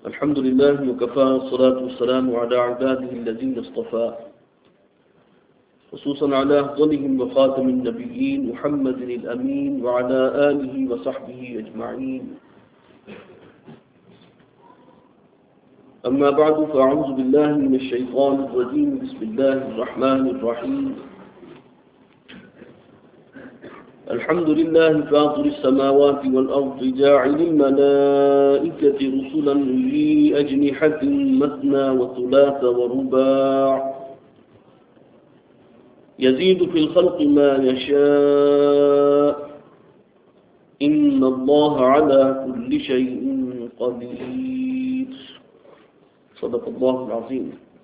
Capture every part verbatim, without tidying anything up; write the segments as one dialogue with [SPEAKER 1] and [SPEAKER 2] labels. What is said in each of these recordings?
[SPEAKER 1] الحمد لله وكفى والصلاة والسلام على عباده الذين اصطفى خصوصا على أفضلهم وخاتم النبيين محمد الأمين وعلى آله وصحبه أجمعين. أما بعد فأعوذ بالله من الشيطان الرجيم. بسم الله الرحمن الرحيم. الحمد لله فاطر السماوات والأرض جاعل الملائكة رسلا أولي أجنحة مثنى وثلاث ورباع يزيد في الخلق ما يشاء إن الله على كل شيء قدير. صدق الله العظيم.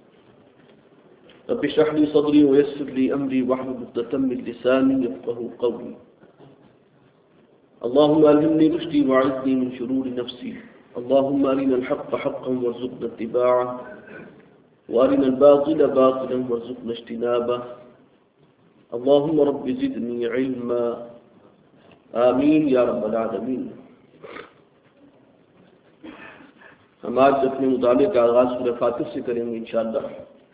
[SPEAKER 1] رب اشرح لي صدري ويسر لي أمري واحلل عقدة من لساني يفقهوا قولي. اللهم ألهمني رشدي وأعذني من شرور نفسي. اللهم أرنا الحق حقا وارزقنا اتباعه وأرنا الباطل باطلا وارزقنا اجتنابه. اللهم رب زدني علما. آمین یا رب العالمین. ہم آج اپنے مطالعے کا آغاز سورہ فاتر سے کریں گے انشاءاللہ.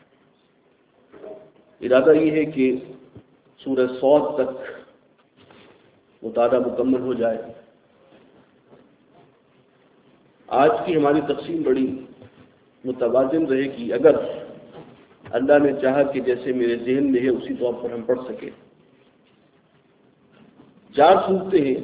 [SPEAKER 1] ارادہ یہ ہے کہ سورہ صاد تک مطالعہ مکمل ہو جائے. آج کی ہماری تقسیم بڑی متوازن رہے گی. اگر اللہ نے چاہا کہ جیسے میرے ذہن میں ہے اسی طور پر ہم پڑھ سکیں. چار صورتیں ہیں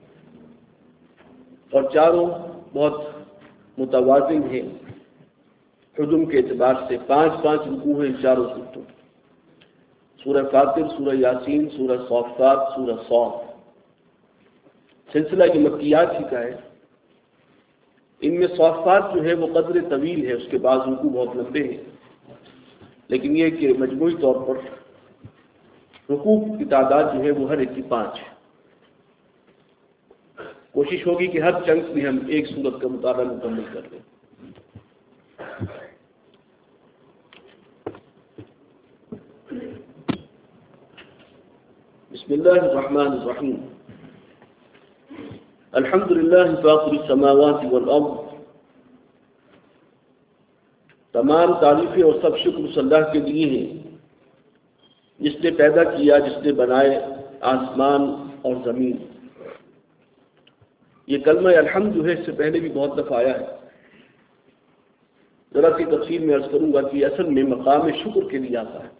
[SPEAKER 1] اور چاروں بہت متوازن ہیں حجم کے اعتبار سے. پانچ پانچ رکوع ہیں چاروں صورتوں. سورہ فاطر، سورہ یاسین، سورہ صافات، سورہ صاد. سلسلہ یہ مکیات ہی کا ہے. ان میں صافات جو ہے وہ قدر طویل ہے، اس کے بعد رکوع بہت لمبے ہیں، لیکن یہ کہ مجموعی طور پر رکوع کی تعداد جو ہے وہ ہر ایک کی پانچ ہے. کوشش ہوگی کہ ہر چنک میں ہم ایک سورت کا مطالعہ مکمل کر لیں. بسم اللہ الرحمن الرحیم. الحمد للہ فاطر السماوات والارض. تمام تعریفیں اور سب شکر اس اللہ کے لیے ہیں جس نے پیدا کیا، جس نے بنائے آسمان اور زمین. یہ کلمہ الحمد جو ہے اس سے پہلے بھی بہت دفعہ آیا ہے. ذرا سی تفصیل میں عرض کروں گا کہ اصل میں مقام شکر کے لیے آتا ہے.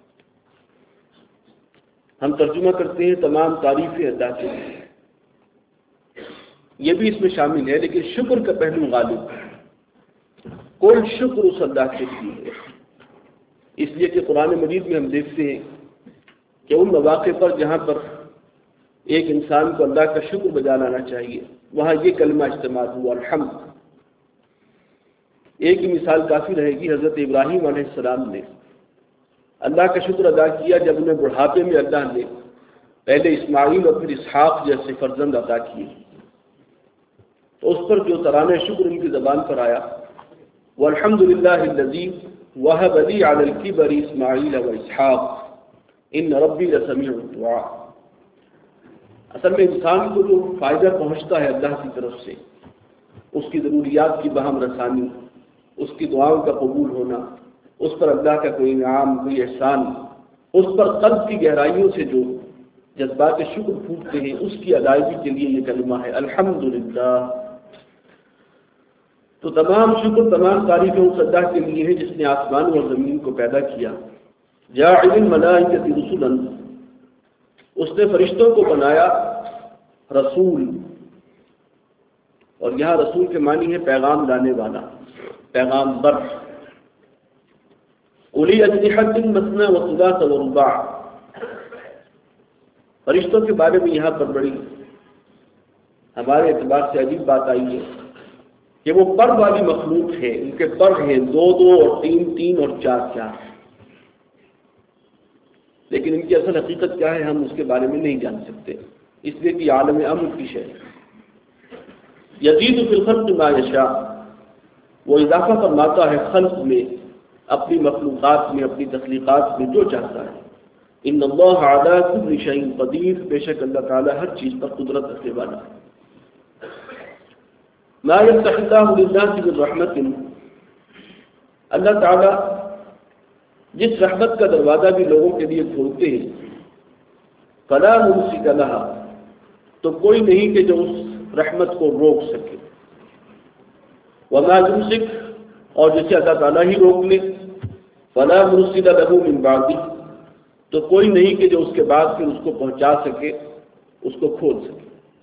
[SPEAKER 1] ہم ترجمہ کرتے ہیں تمام تعریفیں اللہ کے لیے، یہ بھی اس میں شامل ہے، لیکن شکر کا پہلو غالب ہے. کل شکر اس اللہ کے لیے ہے، اس لیے کہ قرآن مجید میں ہم دیکھتے ہیں کہ ان مواقع پر جہاں پر ایک انسان کو اللہ کا شکر بجا لانا چاہیے وہاں یہ کلمہ استعمال ہوا الحمد. ایک ہی مثال کافی رہے گی. حضرت ابراہیم علیہ السلام نے اللہ کا شکر ادا کیا جب انہیں بڑھاپے میں اللہ نے پہلے اسماعیل اور پھر اسحاق جیسے فرزند عطا کیے، تو اس پر جو ترانہ شکر ان کی زبان پر آیا والحمد للہ الذی وہب لی علی الکبر اسماعیل و اسحاق ان ربی لسمیع الدعاء. اصل میں انسان کو جو فائدہ پہنچتا ہے اللہ کی طرف سے، اس کی ضروریات کی بہم رسانی، اس کی دعاؤں کا قبول ہونا، اس پر اللہ کا کوئی انعام، کوئی احسان، اس پر قلب کی گہرائیوں سے جو جذبات شکر پھوٹتے ہیں، اس کی ادائیگی کے لیے یہ کلمہ ہے الحمدللہ. تو تمام شکر، تمام تعریفیں اس اللہ کے لیے ہے جس نے آسمان اور زمین کو پیدا کیا. جاعل الملائکۃ رسلا، اس نے فرشتوں کو بنایا رسول، اور یہاں رسول کے معنی ہے پیغام لانے والا، پیغام بر. اولی اجنحۃ مثنی وثلاث ورباع. فرشتوں کے بارے میں یہاں پر بڑی ہمارے اعتبار سے عجیب بات آئی ہے کہ وہ پر والی مخلوق ہے. ان کے پر ہیں دو دو اور تین تین اور چار چار، لیکن ان کی اصل حقیقت کیا ہے ہم اس کے بارے میں نہیں جان سکتے، اس لیے کہ عالم امر کی شے. یزید فی الخلق ما یشاء، وہ اضافہ فرماتا ہے خلق میں، اپنی مخلوقات میں، اپنی تخلیقات میں جو چاہتا ہے. ان اللہ علی کل شیء قدیر، بے شک اللہ تعالی ہر چیز پر قدرت رکھنے والا ہے. ما یفتح اللہ للناس من رحمت، اللہ تعالیٰ جس رحمت کا دروازہ بھی لوگوں کے لیے کھولتے ہیں فلا ممسک لہا، تو کوئی نہیں کہ جو اس رحمت کو روک سکے، وما یمسک، اور جسے اللہ تعالیٰ ہی روک لے فلا مرسل لہ من بعدہ، تو کوئی نہیں کہ جو اس کے بعد پھر اس کو پہنچا سکے، اس کو کھول سکے۔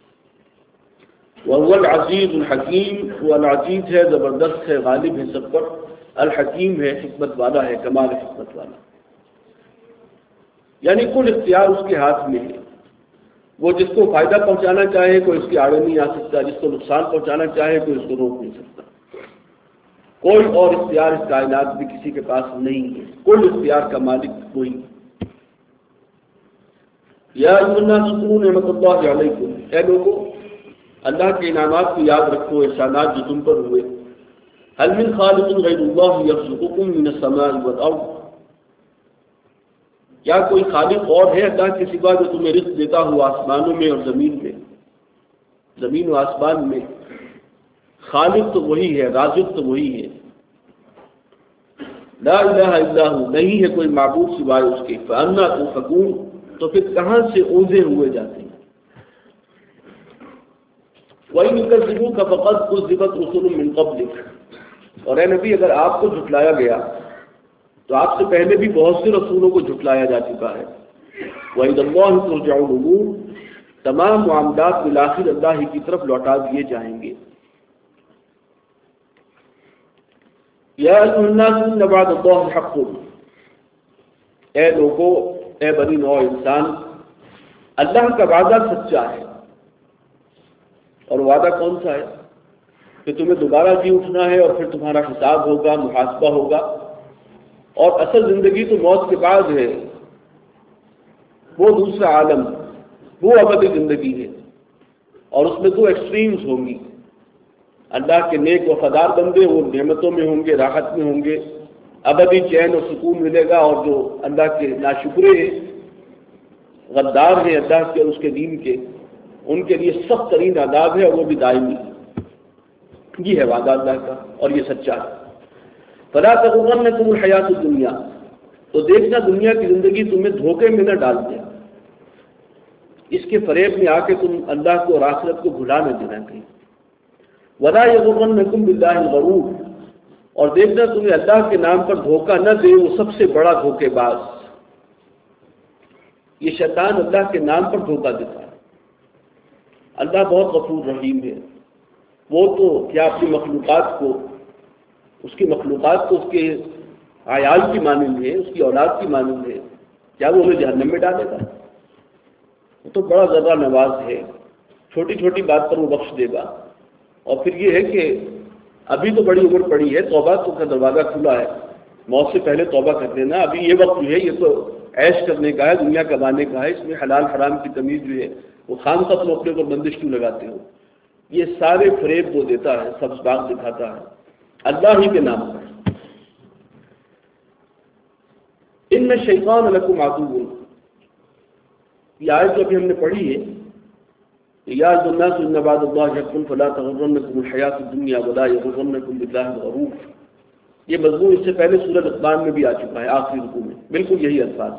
[SPEAKER 1] وهو العزیز الحکیم، وہ العزیز ہے، زبردست ہے، غالب ہے سب پر، الحکیم ہے، حکمت والا ہے، کمال حکمت والا، یعنی کل اختیار اس کے ہاتھ میں ہے۔ وہ جس کو فائدہ پہنچانا چاہے کوئی اس کے آڑے نہیں آ سکتا، جس کو نقصان پہنچانا چاہے کوئی اس کو روک نہیں سکتا۔ کوئی اور اختیار اس کائنات میں کسی کے پاس نہیں ہے، کل اختیار کا مالک وہی۔ یا ایھا الناس اذکروا نعمت اللہ علیکم، اے لوگوں اللہ کے انعامات کو یاد رکھو، احسانات جو تم پر ہوئے۔ هل من خالق غیر اللہ یرزقکم من السماء والارض، کیا کوئی خالق اور ہے اللہ کے سوا جو تمہیں رزق دیتا ہوا آسمانوں میں اور زمین میں، زمین و آسمان میں؟ خالق تو وہی ہے، رازق تو وہی ہے۔ لا الہ الا ہو، نہیں ہے کوئی معبود سوائے اس کے۔ فانا تؤفکون، تو پھر کہاں سے اوندھے ہوئے جاتے ہیں۔ وَإِنْ يُكَذِّبُوكَ فَقَدْ كُذِّبَتْ رُسُلٌ مِّن قَبْلِكَ، اور اے نبی اگر آپ کو جھٹلایا گیا تو آپ سے پہلے بھی بہت سے رسولوں کو جھٹلایا جا چکا ہے۔ وَإِلَى اللَّهِ تُرْجَعُ الْأُمُورُ، تمام معاملات بالآخر اللہ ہی کی طرف لوٹا دیے جائیں گے۔ یا ایھا الناس ان وعد اللہ حق، اے لوگو، اے بنی نوع انسان، اللہ کا وعدہ سچا ہے۔ اور وعدہ کون سا ہے؟ کہ تمہیں دوبارہ جی اٹھنا ہے اور پھر تمہارا حساب ہوگا، محاسبہ ہوگا، اور اصل زندگی تو موت کے بعد ہے، وہ دوسرا عالم، وہ ابدی زندگی ہے، اور اس میں دو ایکسٹریمز ہوں گی۔ اللہ کے نیک وفادار بندے وہ نعمتوں میں ہوں گے، راحت میں ہوں گے، ابدی چین اور سکون ملے گا، اور جو اللہ کے ناشکرے غدار ہیں اللہ کے اور اس کے دین کے، ان کے لیے سخت ترین عذاب ہے، اور وہ بھی دائمی۔ یہ ہے وعدہ اللہ کا، اور یہ سچا ہے۔ فلا تغرنکم الحیات الدنیا، تو دیکھنا دنیا کی زندگی تمہیں دھوکے میں نہ ڈال دے، اس کے فریب میں آ کے تم اللہ کو اور آخرت کو بھلا نہ دینا کہیں۔ ولا یغرنکم باللہ الغرور، اور دیکھنا تمہیں اللہ کے نام پر دھوکہ نہ دے وہ سب سے بڑا دھوکے باز۔ یہ شیطان اللہ کے نام پر دھوکہ دیتا ہے۔ اللہ بہت غفور رحیم ہے، وہ تو کیا اپنی مخلوقات کو، اس کی مخلوقات کو اس کے عیال کی مانند ہے، اس کی اولاد کی مانند ہے، کیا وہ انہیں جہنم میں ڈالے گا؟ وہ تو بڑا ذرہ نواز ہے، چھوٹی چھوٹی بات پر وہ بخش دے گا۔ اور پھر یہ ہے کہ ابھی تو بڑی عمر پڑی ہے، توبہ تو کا دروازہ کھلا ہے، موت سے پہلے توبہ کر لینا، ابھی یہ وقت جو ہے یہ تو عیش کرنے کا ہے، دنیا کمانے کا ہے، اس میں حلال حرام کی تمیز جو ہے وہ خام خط اپنے اوپر بندش کیوں لگاتے ہو؟ یہ سارے فریب وہ دیتا ہے، سبز باغ دکھاتا ہے اللہ ہی کے نام پر۔ ان الشیطان لکم عدو، یہ آیت جو ابھی ہم نے پڑھی ہے، یا ایھا الناس ان وعد اللہ حق فلا تغرنکم الحیات الدنیا ولا یغرنکم باللہ الغرور، یہ مضمون اس سے پہلے سورۃ لقمان میں بھی آ چکا ہے، آخری رکوع میں بالکل یہی الفاظ۔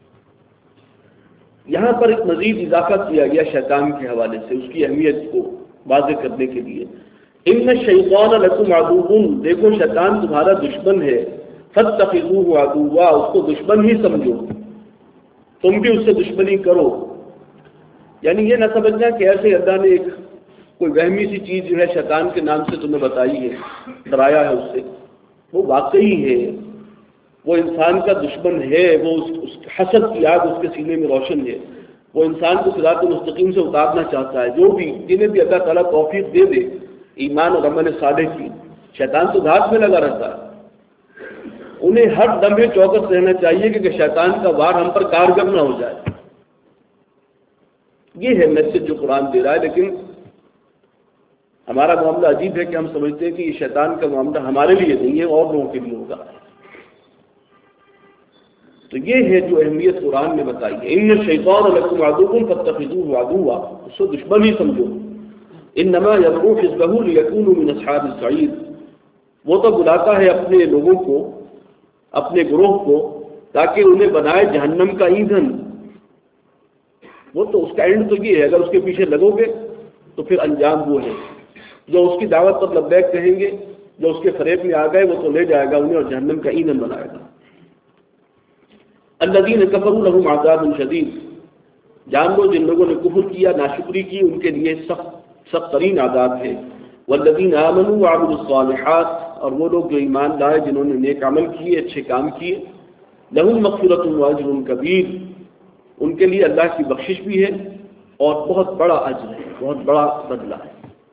[SPEAKER 1] یہاں پر ایک مزید اضافہ کیا گیا شیطان کے حوالے سے، اس کی اہمیت کو واضح کرنے کے لیے۔ ان الشیطان لکم عدو، دیکھو شیطان تمہارا دشمن ہے، فاتخذوہ عدوا، اس کو دشمن ہی سمجھو، تم بھی اس سے دشمنی کرو۔ یعنی یہ نہ سمجھنا کہ ایسے اللہ نے ایک کوئی وہمی سی چیز جو ہے شیطان کے نام سے تمہیں بتائی ہے، ڈرایا ہے اس سے، وہ واقعی ہے، وہ انسان کا دشمن ہے، وہ اس, اس حسد کی آگ اس کے سینے میں روشن ہے، وہ انسان کو صراط مستقیم سے اتارنا چاہتا ہے۔ جو بھی جنہیں بھی اللہ تعالیٰ توفیق دے دے ایمان اور عمل صالح کی، شیطان تو گھاٹ میں لگا رہتا ہے، انہیں ہر دم چوکس رہنا چاہیے کہ شیطان کا وار ہم پر کارگر نہ ہو جائے۔ یہ ہے میسج جو قرآن دے رہا ہے، لیکن ہمارا معاملہ عجیب ہے کہ ہم سمجھتے ہیں کہ یہ شیطان کا معاملہ ہمارے لیے نہیں ہے، اور لوگوں کے لیے ہوگا۔ تو یہ ہے جو اہمیت قرآن نے بتائی ہے۔ ان الشیطان لکم عدو فاتخذوہ عدوا، اس کو دشمن ہی سمجھو۔ انما یدعو حزبہ لیکونوا من اصحاب السعیر، وہ تو بلاتا ہے اپنے لوگوں کو، اپنے گروہ کو، تاکہ انہیں بنائے جہنم کا ایندھن۔ وہ تو اس کا اینڈ تو یہ ہے، اگر اس کے پیچھے لگو گے تو پھر انجام وہ ہے، جو اس کی دعوت پر لبیک کہیں گے، جو اس کے فریب میں آ گئے وہ تو لے جائے گا انہیں اور جہنم کا ایندھن بنائے گا۔ الذین کفروا لہم عذاب شدید، جان لو جن لوگوں نے کفر کیا، ناشکری کی، ان کے لیے سخت سخت ترین عذاب ہے۔ والذین آمنوا وعملوا الصالحات، اور وہ لوگ جو ایمان لائے، جنہوں نے نیک عمل کیے، اچھے کام کیے، لہم مغفرۃ واجر کبیر، ان کے لیے اللہ کی بخشش بھی ہے اور بہت بڑا اجر ہے، بہت بڑا بدلہ ہے۔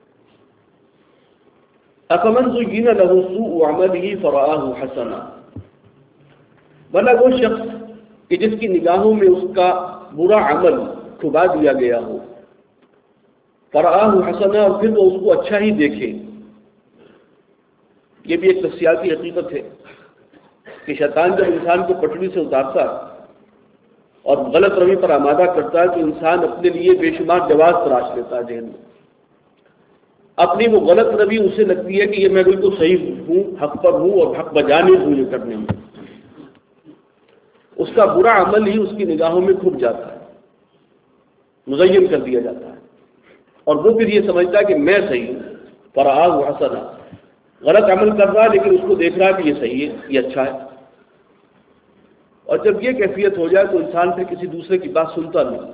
[SPEAKER 1] افمن زین لہ سوء عملہ فرآہ حسنا، بھلا وہ شخص کہ جس کی نگاہوں میں اس کا برا عمل کھبا دیا گیا ہو، فرآہ حسنا، اور پھر وہ اس کو اچھا ہی دیکھے۔ یہ بھی ایک نفسیاتی حقیقت ہے کہ شیطان جب انسان کو پٹڑی سے اتارتا اور غلط روی پر آمادہ کرتا ہے تو انسان اپنے لیے بے شمار جواز تراش لیتا ہے ذہن میں۔ اپنی وہ غلط روی اسے لگتی ہے کہ یہ میں بالکل صحیح ہوں، حق پر ہوں اور حق بجانب ہوں یہ کرنے میں۔ اس کا برا عمل ہی اس کی نگاہوں میں کھب جاتا ہے، مزین کر دیا جاتا ہے، اور وہ پھر یہ سمجھتا ہے کہ میں صحیح ہوں۔ فرآہ حسنا، غلط عمل کر رہا ہے لیکن اس کو دیکھ رہا ہے کہ یہ صحیح ہے، یہ اچھا ہے۔ اور جب یہ کیفیت ہو جائے تو انسان پھر کسی دوسرے کی بات سنتا نہیں۔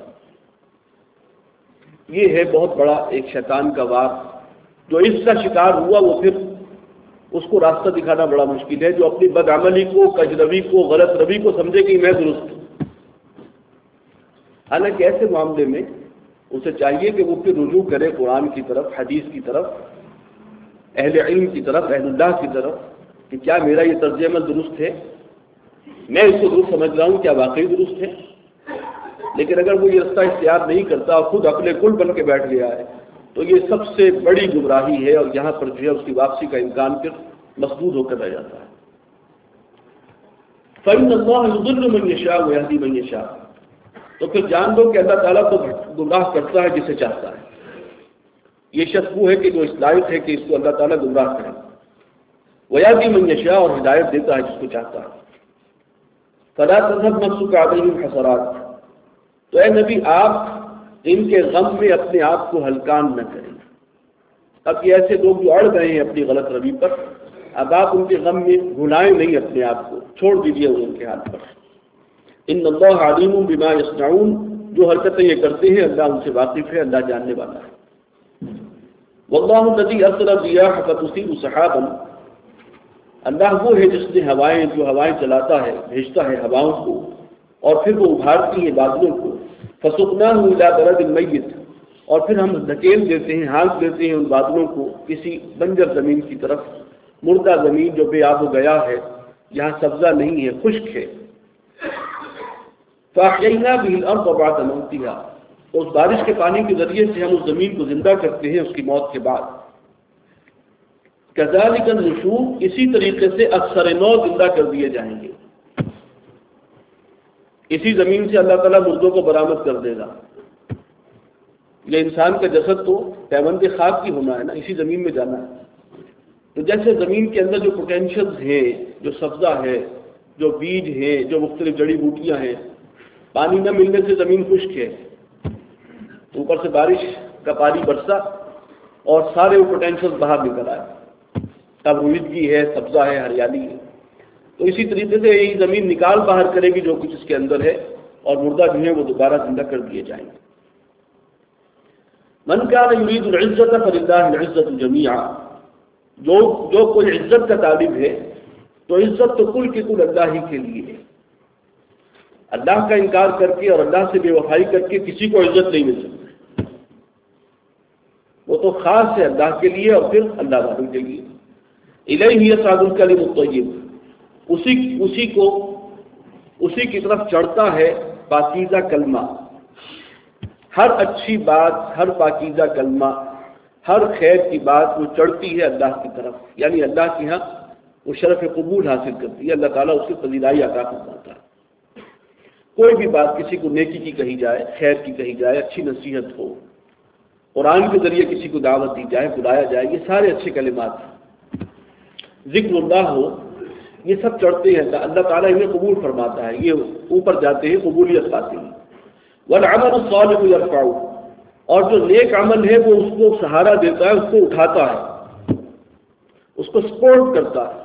[SPEAKER 1] یہ ہے بہت بڑا ایک شیطان کا وار، جو اس کا شکار ہوا وہ پھر اس کو راستہ دکھانا بڑا مشکل ہے، جو اپنی بدعملی کو، کجروی کو، غلط روی کو سمجھے کہ میں درست ہوں۔ حالانکہ ایسے معاملے میں اسے چاہیے کہ وہ پھر رجوع کرے قرآن کی طرف، حدیث کی طرف، اہل علم کی طرف، اہل اللہ کی طرف، کہ کیا میرا یہ طرز عمل درست ہے، میں اس کو درست سمجھ رہا ہوں، کیا واقعی درست ہے۔ لیکن اگر وہ یہ رستہ اختیار نہیں کرتا اور خود اپنے کل بن کے بیٹھ گیا ہے تو یہ سب سے بڑی گمراہی ہے، اور یہاں پر جو ہے اس کی واپسی کا امکان پھر مسدود ہو کر رہ جاتا ہے۔ فَإِنَّ اللَّهَ يُضِلُّ مَن يَشَاءُ وَيَهْدِي مَن يَشَاءُ، تو پھر جان دو کہ اللہ تعالیٰ تو گمراہ کرتا ہے جسے چاہتا ہے۔ یہ شخص وہ ہے کہ جو اس لائق ہے کہ اس کو اللہ تعالیٰ گمراہ کرے، وَيَهْدِي مَن يَشَاءُ، اور ہدایت دیتا ہے جس کو چاہتا ہے۔ فَلَا تَذْهَبْ نَفْسُكَ عَلَيْهِمْ حَسَرَاتٍ، تو اے نبی آپ ان کے غم میں اپنے آپ کو ہلکان نہ کریں۔ اب یہ ایسے لوگ جو اڑ گئے ہیں اپنی غلط روی پر، اب آپ ان کے غم میں بھلائیں نہیں اپنے آپ کو، چھوڑ دیجیے ان کے ہاتھ پر۔ ان اللہ علیم بما یصنعون، جو حرکتیں یہ کرتے ہیں اللہ ان سے واقف ہے، اللہ جاننے والا ہے۔ واللہ الذی ارسل الرياح فتثير سحابا، اللہ وہ ہے جس نے ہوائیں جو ہوائیں چلاتا ہے، بھیجتا ہے ہواؤں کو، اور پھر وہ ابھارتی ہیں بادلوں کو۔ فسقناہ الی بلد میت، اور پھر ہم دھکیل دیتے ہیں، ہانک دیتے ہیں ان بادلوں کو کسی بنجر زمین کی طرف، مردہ زمین جو بے آب و گیا ہے، جہاں سبزہ نہیں ہے، خشک ہے۔ فاحیینا بہ الارض بعد موتہا، تو اس بارش کے پانی کے ذریعے سے ہم اس زمین کو زندہ کرتے ہیں اس کی موت کے بعد۔ کذالک النشور، اسی طریقے سے اکثر نو زندہ کر دیے جائیں گے۔ اسی زمین سے اللہ تعالیٰ مردوں کو برآمد کر دے گا۔ یہ انسان کا جسد تو پیوند خاک کی ہونا ہے نا، اسی زمین میں جانا ہے۔ تو جیسے زمین کے اندر جو پوٹینشیلز ہیں، جو سبزہ ہے، جو بیج ہیں، جو مختلف جڑی بوٹیاں ہیں، پانی نہ ملنے سے زمین خشک ہے، اوپر سے بارش کا پانی برسا اور سارے وہ پوٹینشیلز باہر نکل آئے، اب رویدگی ہے، سبزہ ہے، ہریالی ہے۔ تو اسی طریقے سے یہی زمین نکال باہر کرے گی جو کچھ اس کے اندر ہے، اور مردہ جو ہے وہ دوبارہ زندہ کر دیے جائیں گے۔ من کان یرید العزت فللہ العزت جمیعا، جو جو کوئی عزت کا طالب ہے تو عزت تو کل کے کل اللہ ہی کے لیے ہے۔ اللہ کا انکار کر کے اور اللہ سے بے وفائی کر کے کسی کو عزت نہیں مل سکتی، وہ تو خاص ہے اللہ کے لیے اور پھر اللہ والوں کے لیے۔ الیہ یصعد الکلم الطیب، اسی اسی کو اسی کی طرف چڑھتا ہے پاکیزہ کلمہ، ہر اچھی بات، ہر پاکیزہ کلمہ، ہر خیر کی بات وہ چڑھتی ہے اللہ کی طرف، یعنی اللہ کے ہاں وہ شرف قبول حاصل کرتی ہے، اللہ تعالیٰ اس کی فضیلائی عطا فرماتا ہے۔ کوئی بھی بات کسی کو نیکی کی کہی جائے، خیر کی کہی جائے، اچھی نصیحت ہو، قرآن کے ذریعے کسی کو دعوت دی جائے، بلایا جائے، یہ سارے اچھے کلمات ہیں۔ ذکر اللہ ہو، یہ سب چڑھتے ہیں، اللہ تعالیٰ انہیں قبول فرماتا ہے، یہ اوپر جاتے ہیں، قبولیت پاتے ہیں۔ والعمل الصالح يرفع، اور جو نیک عمل ہے وہ اس کو سہارا دیتا ہے، اس کو اٹھاتا ہے، اس کو سپورٹ کرتا ہے۔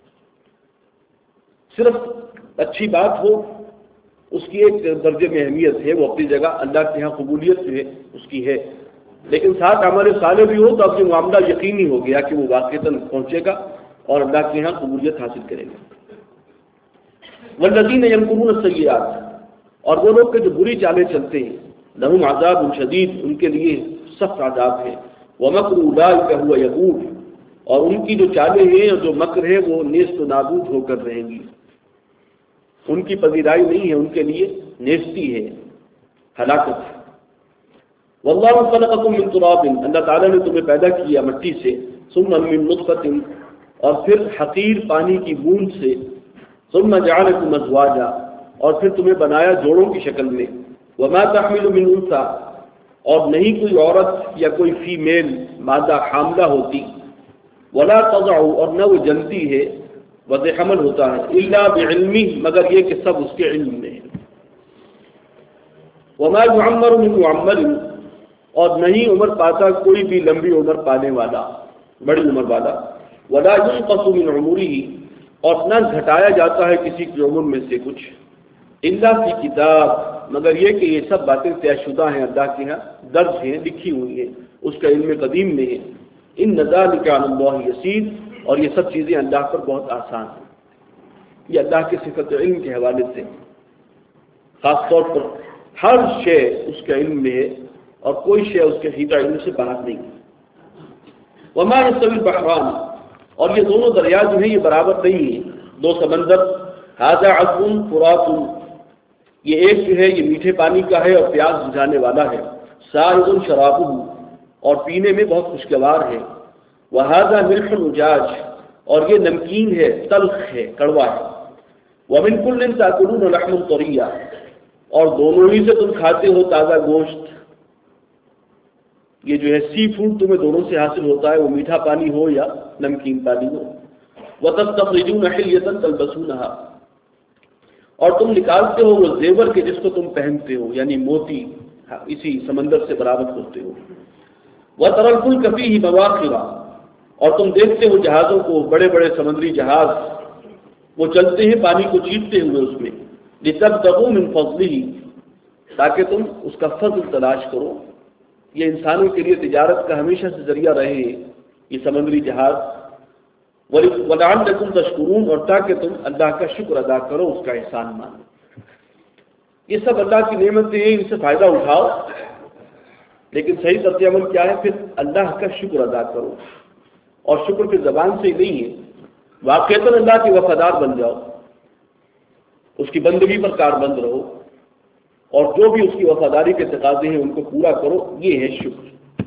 [SPEAKER 1] صرف اچھی بات ہو اس کی ایک درجے میں اہمیت ہے، وہ اپنی جگہ اللہ کے یہاں قبولیت جو ہے اس کی ہے، لیکن ساتھ عمل صالح بھی ہو تو اب یہ معاملہ یقینی ہو گیا کہ وہ واقعتاً پہنچے گا اور اللہ کے یہاں قبولیت حاصل کرے گا۔ والذین یمکرون السیئات، اور وہ لوگ کہ جو بری چالیں چلتے ہیں، لہم عذاب شدید، ان کے لیے سخت عذاب ہے، ومکر اولئک هو یبور، اور ان کی جو چالیں ہیں اور جو مکر ہے وہ نیست و نابود ہو کر رہیں گی، ان کی پذیرائی نہیں ہے، ان کے لیے نیستی ہے، ہلاکت ہے۔ واللہ خلقکم من تراب، اللہ تعالیٰ نے تمہیں پیدا کیا مٹی سے، ثم من نطفۃ، اور پھر حقیر پانی کی بوند سے، ثم جعلکم ازواجا، اور پھر تمہیں بنایا جوڑوں کی شکل میں، وما تحمل من انثى، اور نہیں کوئی عورت یا کوئی فیمیل مادہ حاملہ ہوتی، ولا تضع، اور نہ وہ جنتی ہے، وضع حمل ہوتا ہے، الا بعلمہ، مگر یہ کہ سب اس کے علم میں ہے۔ وما يعمر من معمر، اور نہیں عمر پاتا کوئی بھی لمبی عمر پانے والا، بڑی عمر والا، ولا ينقص من عمره، اور نہ گھٹایا جاتا ہے کسی کی عمر میں سے کچھ، الا فی کتاب، مگر یہ کہ یہ سب باتیں طے شدہ ہیں، اللہ کے یہاں درج ہیں، لکھی ہوئی ہیں، اس کا علم قدیم میں ہے۔ ان ذلک علی اللہ یسیر، اور یہ سب چیزیں اللہ پر بہت آسان ہیں۔ یہ اللہ کے صفت علم کے حوالے سے خاص طور پر ہر شے اس کے علم میں ہے، اور کوئی شے اس کے حیطہ علم سے باہر نہیں۔ وما یستوی البحران، اور یہ دونوں دریا جو ہیں یہ برابر نہیں ہیں، دو سمندر، ھذا عذب فرات، یہ ایک جو ہے یہ میٹھے پانی کا ہے اور پیاس بجھانے والا ہے، سائغ شرابہ، اور پینے میں بہت خوشگوار ہے، وھذا ملح اجاج، اور یہ نمکین ہے، تلخ ہے، کڑوا ہے، ومن کل تاکلون لحما طریا، اور دونوں ہی سے تم کھاتے ہو تازہ گوشت۔ یہ جو ہے سی فوڈ تمہیں دونوں سے حاصل ہوتا ہے، وہ میٹھا پانی ہو یا نمکین پانی ہو۔ وَتَسْتَخْرِجُونَ حِلْيَةً تَلْبَسُونَهَا، اور تم نکالتے ہو وہ زیور کے جس کو تم پہنتے ہو، یعنی موتی اسی سمندر سے برآمد ہوتے ہو۔ وَتَرَى الْفُلْكَ فِيهِ مَوَاخِرَ، اور تم دیکھتے ہو جہازوں کو، بڑے بڑے سمندری جہاز وہ چلتے ہیں پانی کو چیرتے ہوئے اس میں، لِتَبْتَغُوا مِنْ فَضْلِهِ، تاکہ تم اس کا فضل تلاش کرو۔ یہ انسانوں کے لیے تجارت کا ہمیشہ سے ذریعہ رہے ہیں یہ سمندری جہاز، وَلَعَلَّكُمْ تَشْكُرُونَ، اور تاکہ تم اللہ کا شکر ادا کرو، اس کا احسان مانو۔ یہ سب اللہ کی نعمتیں ہیں، ان سے فائدہ اٹھاؤ، لیکن صحیح طرز عمل کیا ہے؟ پھر اللہ کا شکر ادا کرو، اور شکر کی زبان سے ہی نہیں ہے، واقعتاً اللہ کے وفادار بن جاؤ، اس کی بندگی پر کاربند رہو، اور جو بھی اس کی وفاداری کے تقاضے ہیں ان کو پورا کرو، یہ ہے شکر۔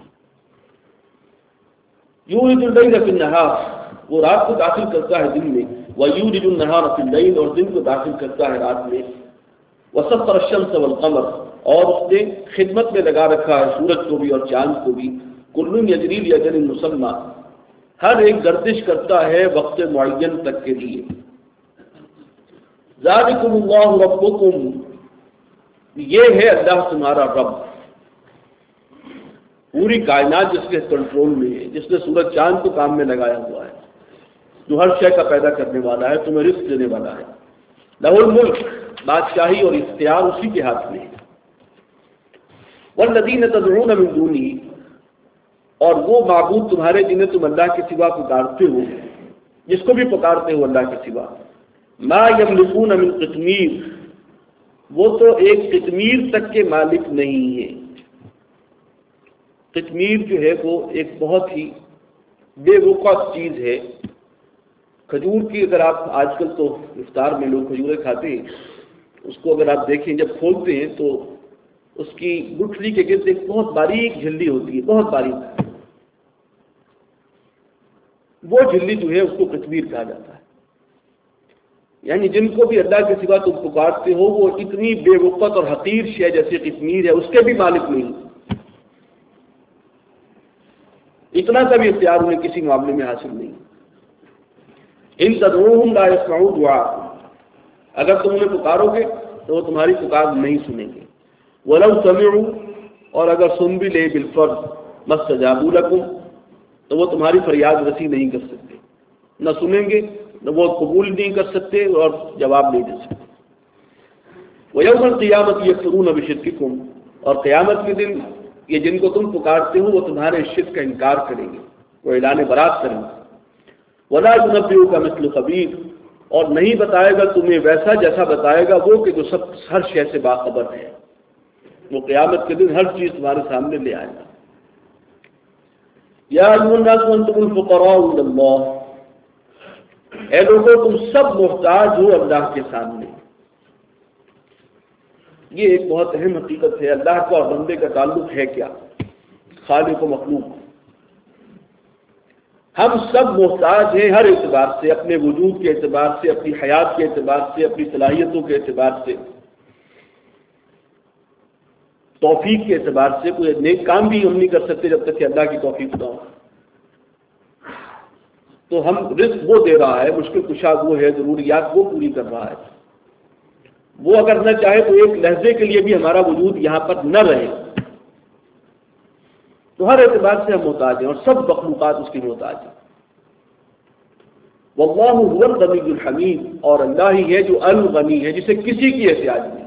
[SPEAKER 1] یولج اللیل فی النہار، وہ رات کو داخل کرتا ہے دن میں، ویولج النہار فی اللیل، اور دن کو داخل کرتا ہے رات میں، وسخر الشمس والقمر، اور اس نے خدمت میں لگا رکھا ہے سورج کو بھی اور چاند کو بھی، کل یجری لاجل مسمى، ہر ایک گردش کرتا ہے وقت معین تک کے لیے۔ ذالکم اللہ ربکم، یہ ہے اللہ تمہارا رب، پوری کائنات جس کے کنٹرول میں ہے، جس نے سورج چاند کو کام میں لگایا ہوا ہے، جو ہر شے کا پیدا کرنے والا ہے، تمہیں رزق دینے والا ہے۔ لہ الملک، بادشاہی اور اختیار اسی کے ہاتھ میں ہے۔ والذین تدعون من دونہ، اور وہ معبود تمہارے جنہیں تم اللہ کے سوا پکارتے ہو، جس کو بھی پکارتے ہو اللہ کے سوا، ما یملکون من قطمیر، وہ تو ایک قطمیر تک کے مالک نہیں ہے۔ قطمیر جو ہے وہ ایک بہت ہی بے وقوف چیز ہے، کھجور کی اگر آپ آج کل تو افطار میں لوگ کھجوریں کھاتے ہیں، اس کو اگر آپ دیکھیں جب کھولتے ہیں تو اس کی گٹھلی کے گرد ایک بہت باریک جھلی ہوتی ہے، بہت باریک، وہ جھلی جو ہے اس کو قطمیر کہا جاتا ہے۔ یعنی جن کو بھی اللہ کے سوا تم پکارتے ہو وہ اتنی بے وقت اور حقیر شے جیسے قطمیر ہے، اس کے بھی مالک نہیں، اتنا کا بھی اختیار انہیں کسی معاملے میں حاصل نہیں۔ ان تدعوہم لا یسمعوا دعاءکم، اگر تم انہیں پکارو گے تو وہ تمہاری پکار نہیں سنیں گے، ولو سمعوا، اور اگر سن بھی لے بالفرض، ما استجابوا لکم، تو وہ تمہاری فریاد رسی نہیں کر سکتے، نہ سنیں گے، نہ وہ قبول نہیں کر سکتے اور جواب نہیں دے سکتے۔ وَيَوْمَ الْقِيَامَةِ يَكْفُرُونَ بِشِرْكِكُمْ، اور قیامت کے دن یہ جن کو تم پکارتے ہو وہ تمہارے شرک کا انکار کریں گے، وہ اعلان برات کریں گے۔ وَلَا يُنَبِّئُكَ مِثْلُ خَبِيرٍ، اور نہیں بتائے گا تمہیں ویسا جیسا بتائے گا وہ کہ جو سب ہر شے سے باخبر ہے، وہ قیامت کے دن ہر چیز تمہارے سامنے لے آئے گا۔ یا ایھا الناس انتم الفقراء الی اللہ، اے لوگوں تم سب محتاج ہو اللہ کے سامنے۔ یہ ایک بہت اہم حقیقت ہے، اللہ کا اور بندے کا تعلق ہے کیا؟ خالق و مخلوق، ہم سب محتاج ہیں ہر اعتبار سے، اپنے وجود کے اعتبار سے، اپنی حیات کے اعتبار سے، اپنی صلاحیتوں کے اعتبار سے، توفیق کے اعتبار سے۔ کوئی نیک کام بھی ہم نہیں کر سکتے جب تک کہ اللہ کی توفیق نہ ہو۔ تو ہم رزق وہ دے رہا ہے، مشکل کشا وہ ہے، ضروریات وہ پوری کر رہا ہے، وہ اگر نہ چاہے تو ایک لحظے کے لیے بھی ہمارا وجود یہاں پر نہ رہے، تو ہر اعتبار سے ہم محتاج ہیں، اور سب مخلوقات اس کی محتاج ہیں۔ واللہ هو الغنی الحمید، اور اللہ ہی ہے جو الغنی ہے، جسے کسی کی احتیاج نہیں،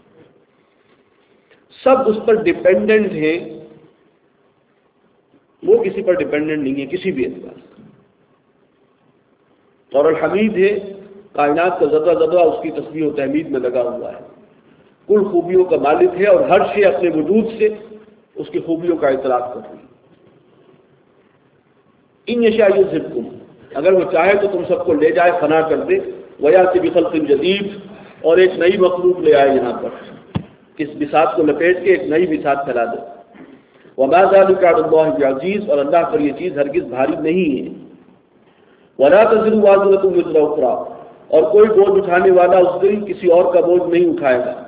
[SPEAKER 1] سب اس پر ڈیپینڈنٹ ہیں، وہ کسی پر ڈیپینڈنٹ نہیں ہے کسی بھی اعتبار سے۔ اور الحمید ہے، کائنات کا ذرہ ذرہ اس کی تسبیح و تحمید میں لگا ہوا ہے، کل خوبیوں کا مالک ہے، اور ہر شے اپنے وجود سے اس کی خوبیوں کا اعتراف کر رہی ہے۔ ان یشاء یذھبکم، اگر وہ چاہے تو تم سب کو لے جائے، فنا کر دے، ویأتی بخلق جدید، اور ایک نئی مخلوق لے آئے یہاں پر، اس بساط کو لپیٹ کے ایک نئی بساط پھیلا دے۔ وما ذلک علی اللہ بعزیز، اور اللہ پر یہ چیز ہرگز بھاری نہیں ہے۔ ولا تزر وازرۃ وزر اخرى، اور کوئی بوجھ اٹھانے والا اس دن کسی اور کا بوجھ نہیں اٹھائے گا،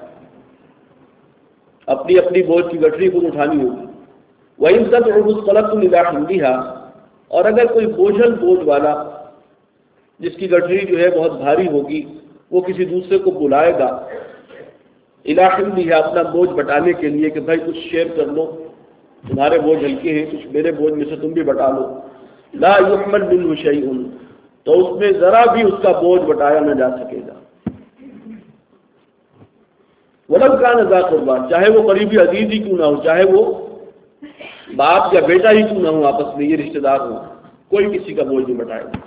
[SPEAKER 1] اپنی اپنی بوجھ کی گٹھری خود اٹھانی ہوگی۔ وَإِن تَدْعُ مُثْقَلَةٌ إِلَىٰ حِمْلِهَا، اور اگر کوئی بوجھل بوجھ والا جس کی گٹھری جو ہے بہت بھاری ہوگی، وہ کسی دوسرے کو بلائے گا إِلَىٰ حِمْلِهَا، اپنا بوجھ بٹانے کے لیے کہ بھائی کچھ شیئر کر لو، تمہارے بوجھ ہلکے ہیں، کچھ میرے بوجھ میں سے تم بھی بٹا لو، لا يحمل منه شيء، تو اس میں ذرا بھی اس کا بوجھ بٹایا نہ جا سکے گا۔ وَلَوْ كَانَ ذَا قُرْبَىٰ، چاہے وہ قریبی عزیز ہی کیوں نہ ہو، چاہے وہ باپ یا بیٹا ہی کیوں نہ ہو، آپس میں یہ رشتہ دار ہوں، کوئی کسی کا بوجھ نہیں بٹائے گا۔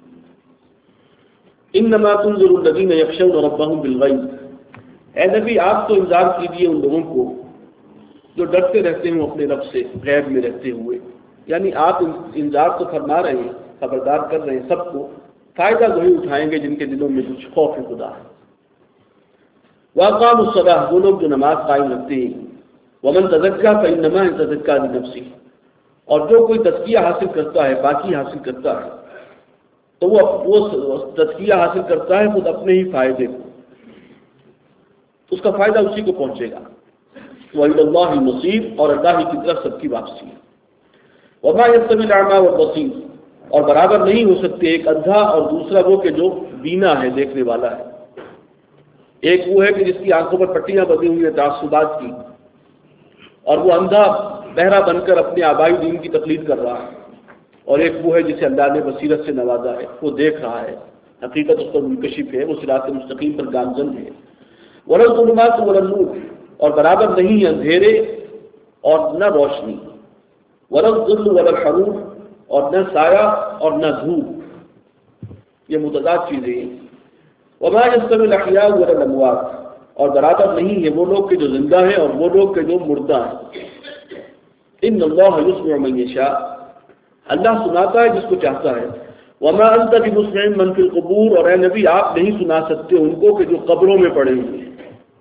[SPEAKER 1] إِنَّمَا تُنذِرُ الَّذِينَ يَخْشَوْنَ رَبَّهُم بِالْغَيْبِ، اے نبی آپ تو انذار کیجیے ان لوگوں کو جو ڈرتے رہتے ہیں اپنے رب سے غیب میں رہتے ہوئے، یعنی آپ انذار تو فرما رہے ہیں، خبردار کر رہے ہیں سب کو، فائدہ وہی اٹھائیں گے جن کے دلوں میں کچھ خوف خدا ہے۔ وَأَقَامُوا الصَّلَاةَ، وہ لوگ جو نماز قائم رکھتے ہیں، وَمَن تَزَكَّىٰ فَإِنَّمَا يَتَزَكَّىٰ لِنَفْسِهِ، اور جو کوئی تزکیہ حاصل کرتا ہے، پاکی حاصل کرتا ہے، تو وہ وہ تزکیہ حاصل کرتا ہے خود اپنے ہی فائدے کو، اس کا فائدہ اسی کو پہنچے گا۔ وَإِلَى اللَّهِ الْمَصِيرُ، اور اللہ کی طرف سب کی واپسی ہے۔ وَمَا يَسْتَوِي الْأَعْمَىٰ وَالْبَصِيرُ، اور برابر نہیں ہو سکتے ایک اندھا اور دوسرا وہ کہ جو بینا ہے، دیکھنے والا ہے۔ ایک وہ ہے کہ جس کی آنکھوں پر پٹیاں بندھی ہوئی ہیں تعصبات کی، اور وہ اندھا بہرا بن کر اپنے آبائی دین کی تقلید کر رہا ہے، اور ایک وہ ہے جسے اللہ نے بصیرت سے نوازا ہے، وہ دیکھ رہا ہے، حقیقت اس پر منکشف ہے، وہ صراط مستقیم پر گامزن ہے۔ وَلَا الظُّلُمَاتُ وَلَا النُّورُ، اور برابر نہیں ہے اندھیرے اور نہ روشنی۔ وَلَا الظِّلُّ وَلَا الْحَرُورُ، اور نہ سایہ اور نہ دھوپ، یہ متضاد چیزیں ہیں۔ وَمَا يَسْتَوِي الْأَحْيَاءُ وَلَا الْأَمْوَاتُ، اور برابر نہیں ہے وہ لوگ کہ جو زندہ ہیں اور وہ لوگ کہ جو مردہ ہیں۔ إِنَّ اللَّهَ يُسْمِعُ مَن يَشَاءُ، اللہ سناتا ہے جس کو چاہتا ہے۔ وَمَا أَنتَ بِمُسْمِعٍ مَن فِي الْقُبُورِ، اور اے نبی آپ نہیں سنا سکتے ان کو کہ جو قبروں میں پڑے ہوئے ہیں۔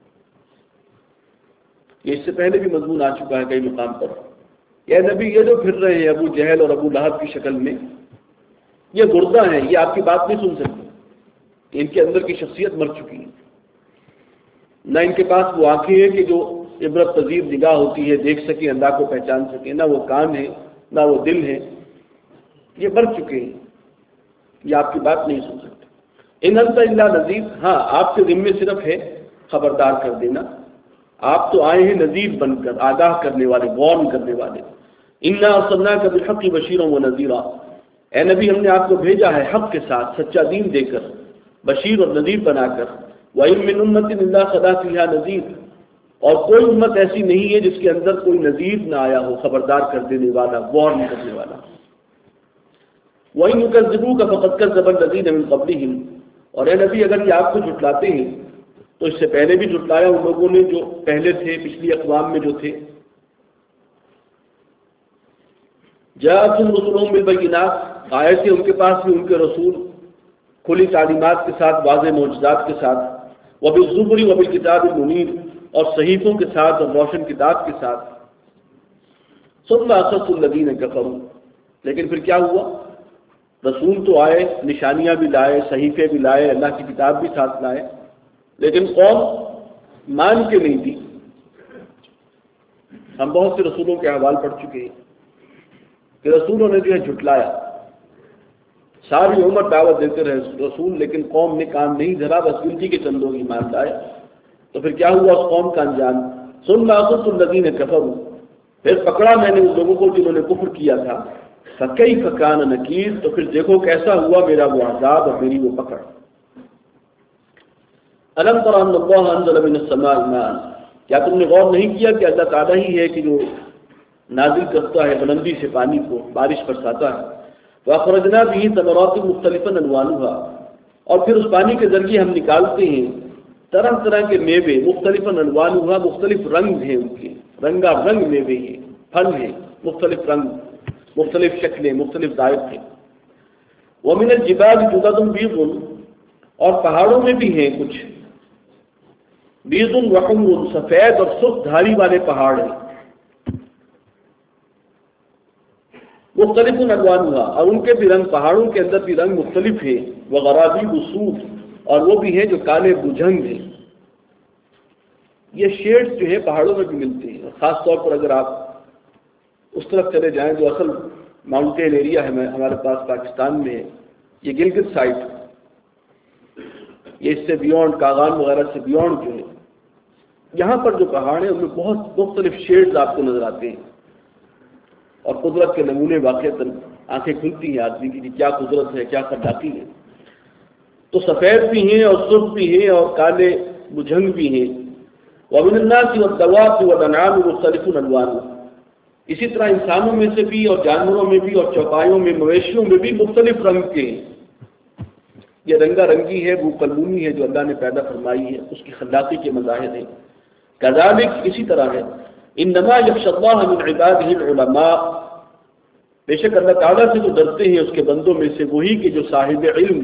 [SPEAKER 1] یہ اس سے پہلے بھی مضمون آ چکا ہے کئی مقام پر۔ یہ نبی یہ جو پھر رہے ہیں ابو جہل اور ابو لہب کی شکل میں، یہ مردہ ہیں، یہ آپ کی بات نہیں سن سکتے، ان کے اندر کی شخصیت مر چکی ہے، نہ ان کے پاس وہ آنکھیں ہیں کہ جو عبرت پذیر نگاہ ہوتی ہے، دیکھ سکیں، اللہ کو پہچان سکیں، نہ وہ کان ہے، نہ وہ دل ہے، یہ مر چکے ہیں، یہ آپ کی بات نہیں سن سکتے۔ ان انت الا نذیر، ہاں آپ کے ذمے صرف ہے خبردار کر دینا، آپ تو آئے ہیں نذیر بن کر، آگاہ کرنے والے، وارن کرنے والے۔ انا ارسلناک بالحق بشیرا ونذیرا، اے نبی ہم نے آپ کو بھیجا ہے حق کے ساتھ، سچا دین دے کر، بشیر اور نذیر بنا کر۔ وَإِن مِّن أُمَّةٍ إِلَّا خَلَا فِيهَا نَذِيرٌ، اور کوئی امت ایسی نہیں ہے جس کے اندر کوئی نذیر نہ آیا ہو، خبردار کر دینے والا، وارن کرنے والا۔ وَإِن يُكَذِّبُوكَ فَقَدْ كَذَّبَ الَّذِينَ مِن قَبْلِهِمْ، اور اے نبی اگر یہ آپ کو جھٹلاتے ہیں تو اس سے پہلے بھی جھٹلایا ان لوگوں نے جو پہلے تھے، پچھلی اقوام میں جو تھے۔ جاءتهم رسلهم بالبينات، آئے تھے ان کے پاس بھی ان کے رسول کھلی تعلیمات کے ساتھ، واضح معجزات کے ساتھ، وبالزبر وبالکتاب المنیر، اور صحیفوں کے ساتھ اور روشن کتاب کے ساتھ۔ ثم اخذت الذین کفروا، لیکن پھر کیا ہوا؟ رسول تو آئے، نشانیاں بھی لائے، صحیفے بھی لائے، اللہ کی کتاب بھی ساتھ لائے، لیکن قوم مان کے نہیں دی۔ ہم بہت سے رسولوں کے احوال پڑھ چکے ہیں کہ رسولوں نے جو ہے جھٹلایا، ساری عمر دعوت دیتے رہے رسول، لیکن قوم نے کام نہیں دھرا، بس گنتی کے چند لوگ ایمان لائے۔ تو پھر کیا ہوا اس قوم کا انجام؟ ثم اخذت الذین کفروا، پھر پکڑا میں نے ان لوگوں کو جنہوں نے کفر کیا تھا۔ فکیف کان نکیر، تو پھر دیکھو کیسا ہوا میرا وہ عذاب اور میری وہ پکڑ۔ الم تر ان اللہ انزل من السماء ماء، کیا تم نے غور نہیں کیا کہ اللہ تعالیٰ ہی ہے کہ جو نازل کرتا ہے بلندی سے پانی کو، بارش برساتا ہے۔ وَأَخْرَجْنَا بِهِ ثَمَرَاتٍ مُخْتَلِفًا أَلْوَانُهَا، اور پھر اس پانی کے ذریعے ہم نکالتے ہیں طرح طرح کے میوے، مختلف أَلْوَانُهَا، مختلف رنگ ہیں ان کے، رنگا رنگ میوے ہیں، پھل ہیں، مختلف رنگ، مختلف شکلیں، مختلف ذائقے۔ وَمِنَ الْجِبَالِ جُدَدٌ بِيضٌ، اور پہاڑوں میں بھی ہیں کچھ بیض وحمر، سفید اور سرخ دھاری والے پہاڑ ہیں۔ مختلف الوانها، اور ان کے بھی رنگ، پہاڑوں کے اندر بھی رنگ مختلف ہیں۔ وغرابیب سود، اور وہ بھی ہیں جو کالے بجھنگ ہیں۔ یہ شیڈز جو ہے پہاڑوں میں بھی ملتے ہیں، خاص طور پر اگر آپ اس طرف چلے جائیں جو اصل ماؤنٹین ایریا ہے ہمارے پاس پاکستان میں ہے، یہ گلگت سائٹ، یہ اس سے بیونڈ کاغان وغیرہ سے بیونڈ جو ہے، یہاں پر جو پہاڑ ہیں ان میں بہت مختلف شیڈز آپ کو نظر آتے ہیں، اور قدرت کے نمونے واقعتاً آنکھیں کھلتی ہیں آدمی کی کہ کیا قدرت ہے، کیا خلاقی ہے۔ تو سفید بھی ہیں اور سرخ بھی ہیں اور کالے بجھنگ بھی ہیں۔ وَمِنَ النَّاسِ وَالدَّوَابِ وَالْأَنْعَامِ مُخْتَلِفٌ أَلْوَانُهُ، اسی طرح انسانوں میں سے بھی اور جانوروں میں بھی اور چوپایوں میں، مویشیوں میں بھی مختلف رنگ کے ہیں۔ یہ رنگا رنگی ہے، وہ کلمونی ہے جو اللہ نے پیدا فرمائی ہے، اس کی خلاقی کے مظاہر ہیں۔ کذالک، اسی طرح ہے، انما یخشی اللہ من عبادہ العلماء، بے شک اللہ تعالیٰ سے جو ڈرتے ہیں اس کے بندوں میں سے وہی کہ جو صاحب علم،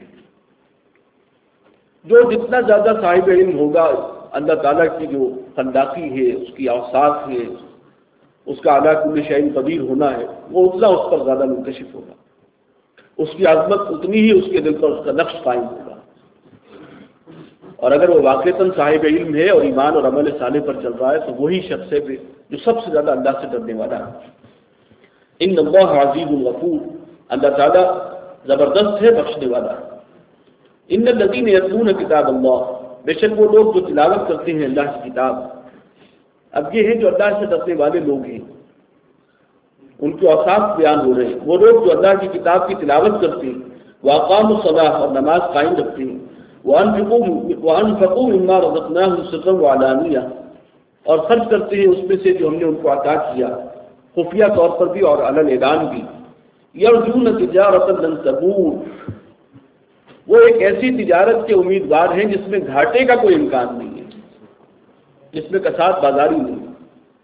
[SPEAKER 1] جو جتنا زیادہ صاحب علم ہوگا اللہ تعالیٰ کی جو خلاقی ہے، اس کی اوصاف ہے، اس کا علی کل شیء قدیر ہونا ہے، وہ اتنا اس پر زیادہ منکشف ہوگا، اس کی عظمت اتنی ہی اس کے دل پر اس کا نقش قائم ہوگا۔ اور اگر وہ واقعتاً صاحب علم ہے اور ایمان اور عمل صالح پر چل رہا ہے تو وہی شخص ہے جو سب سے زیادہ اللہ سے ڈرنے والا ہے۔ ان اللہ عزیز غفور، اللہ تعالیٰ زبردست ہے، بخشنے والا ہے۔ ان الذین یتلون کتاب اللہ، بے شک وہ لوگ جو تلاوت کرتے ہیں اللہ کی کتاب۔ اب یہ ہے جو اللہ سے ڈرنے والے لوگ ہیں، ان کے اوصاف بیان ہو رہے ہیں۔ وہ لوگ جو اللہ کی کتاب کی تلاوت کرتے ہیں، واقاموا الصلاۃ، اور نماز قائم رکھتے ہیں، وَأَنفِقُوا مِمَّا رَزَقْنَاهُمْ سِرًّا وَعَلَانِيَةً، اور خرچ کرتے ہیں اس میں سے جو ہم نے ان کو عطا کیا، خفیہ طور پر بھی اور علن اعلان بھی۔ یرجون تجارۃ لن تبور، وہ ایک ایسی تجارت کے امیدوار ہیں جس میں گھاٹے کا کوئی امکان نہیں ہے، جس میں کساد بازاری نہیں ہے۔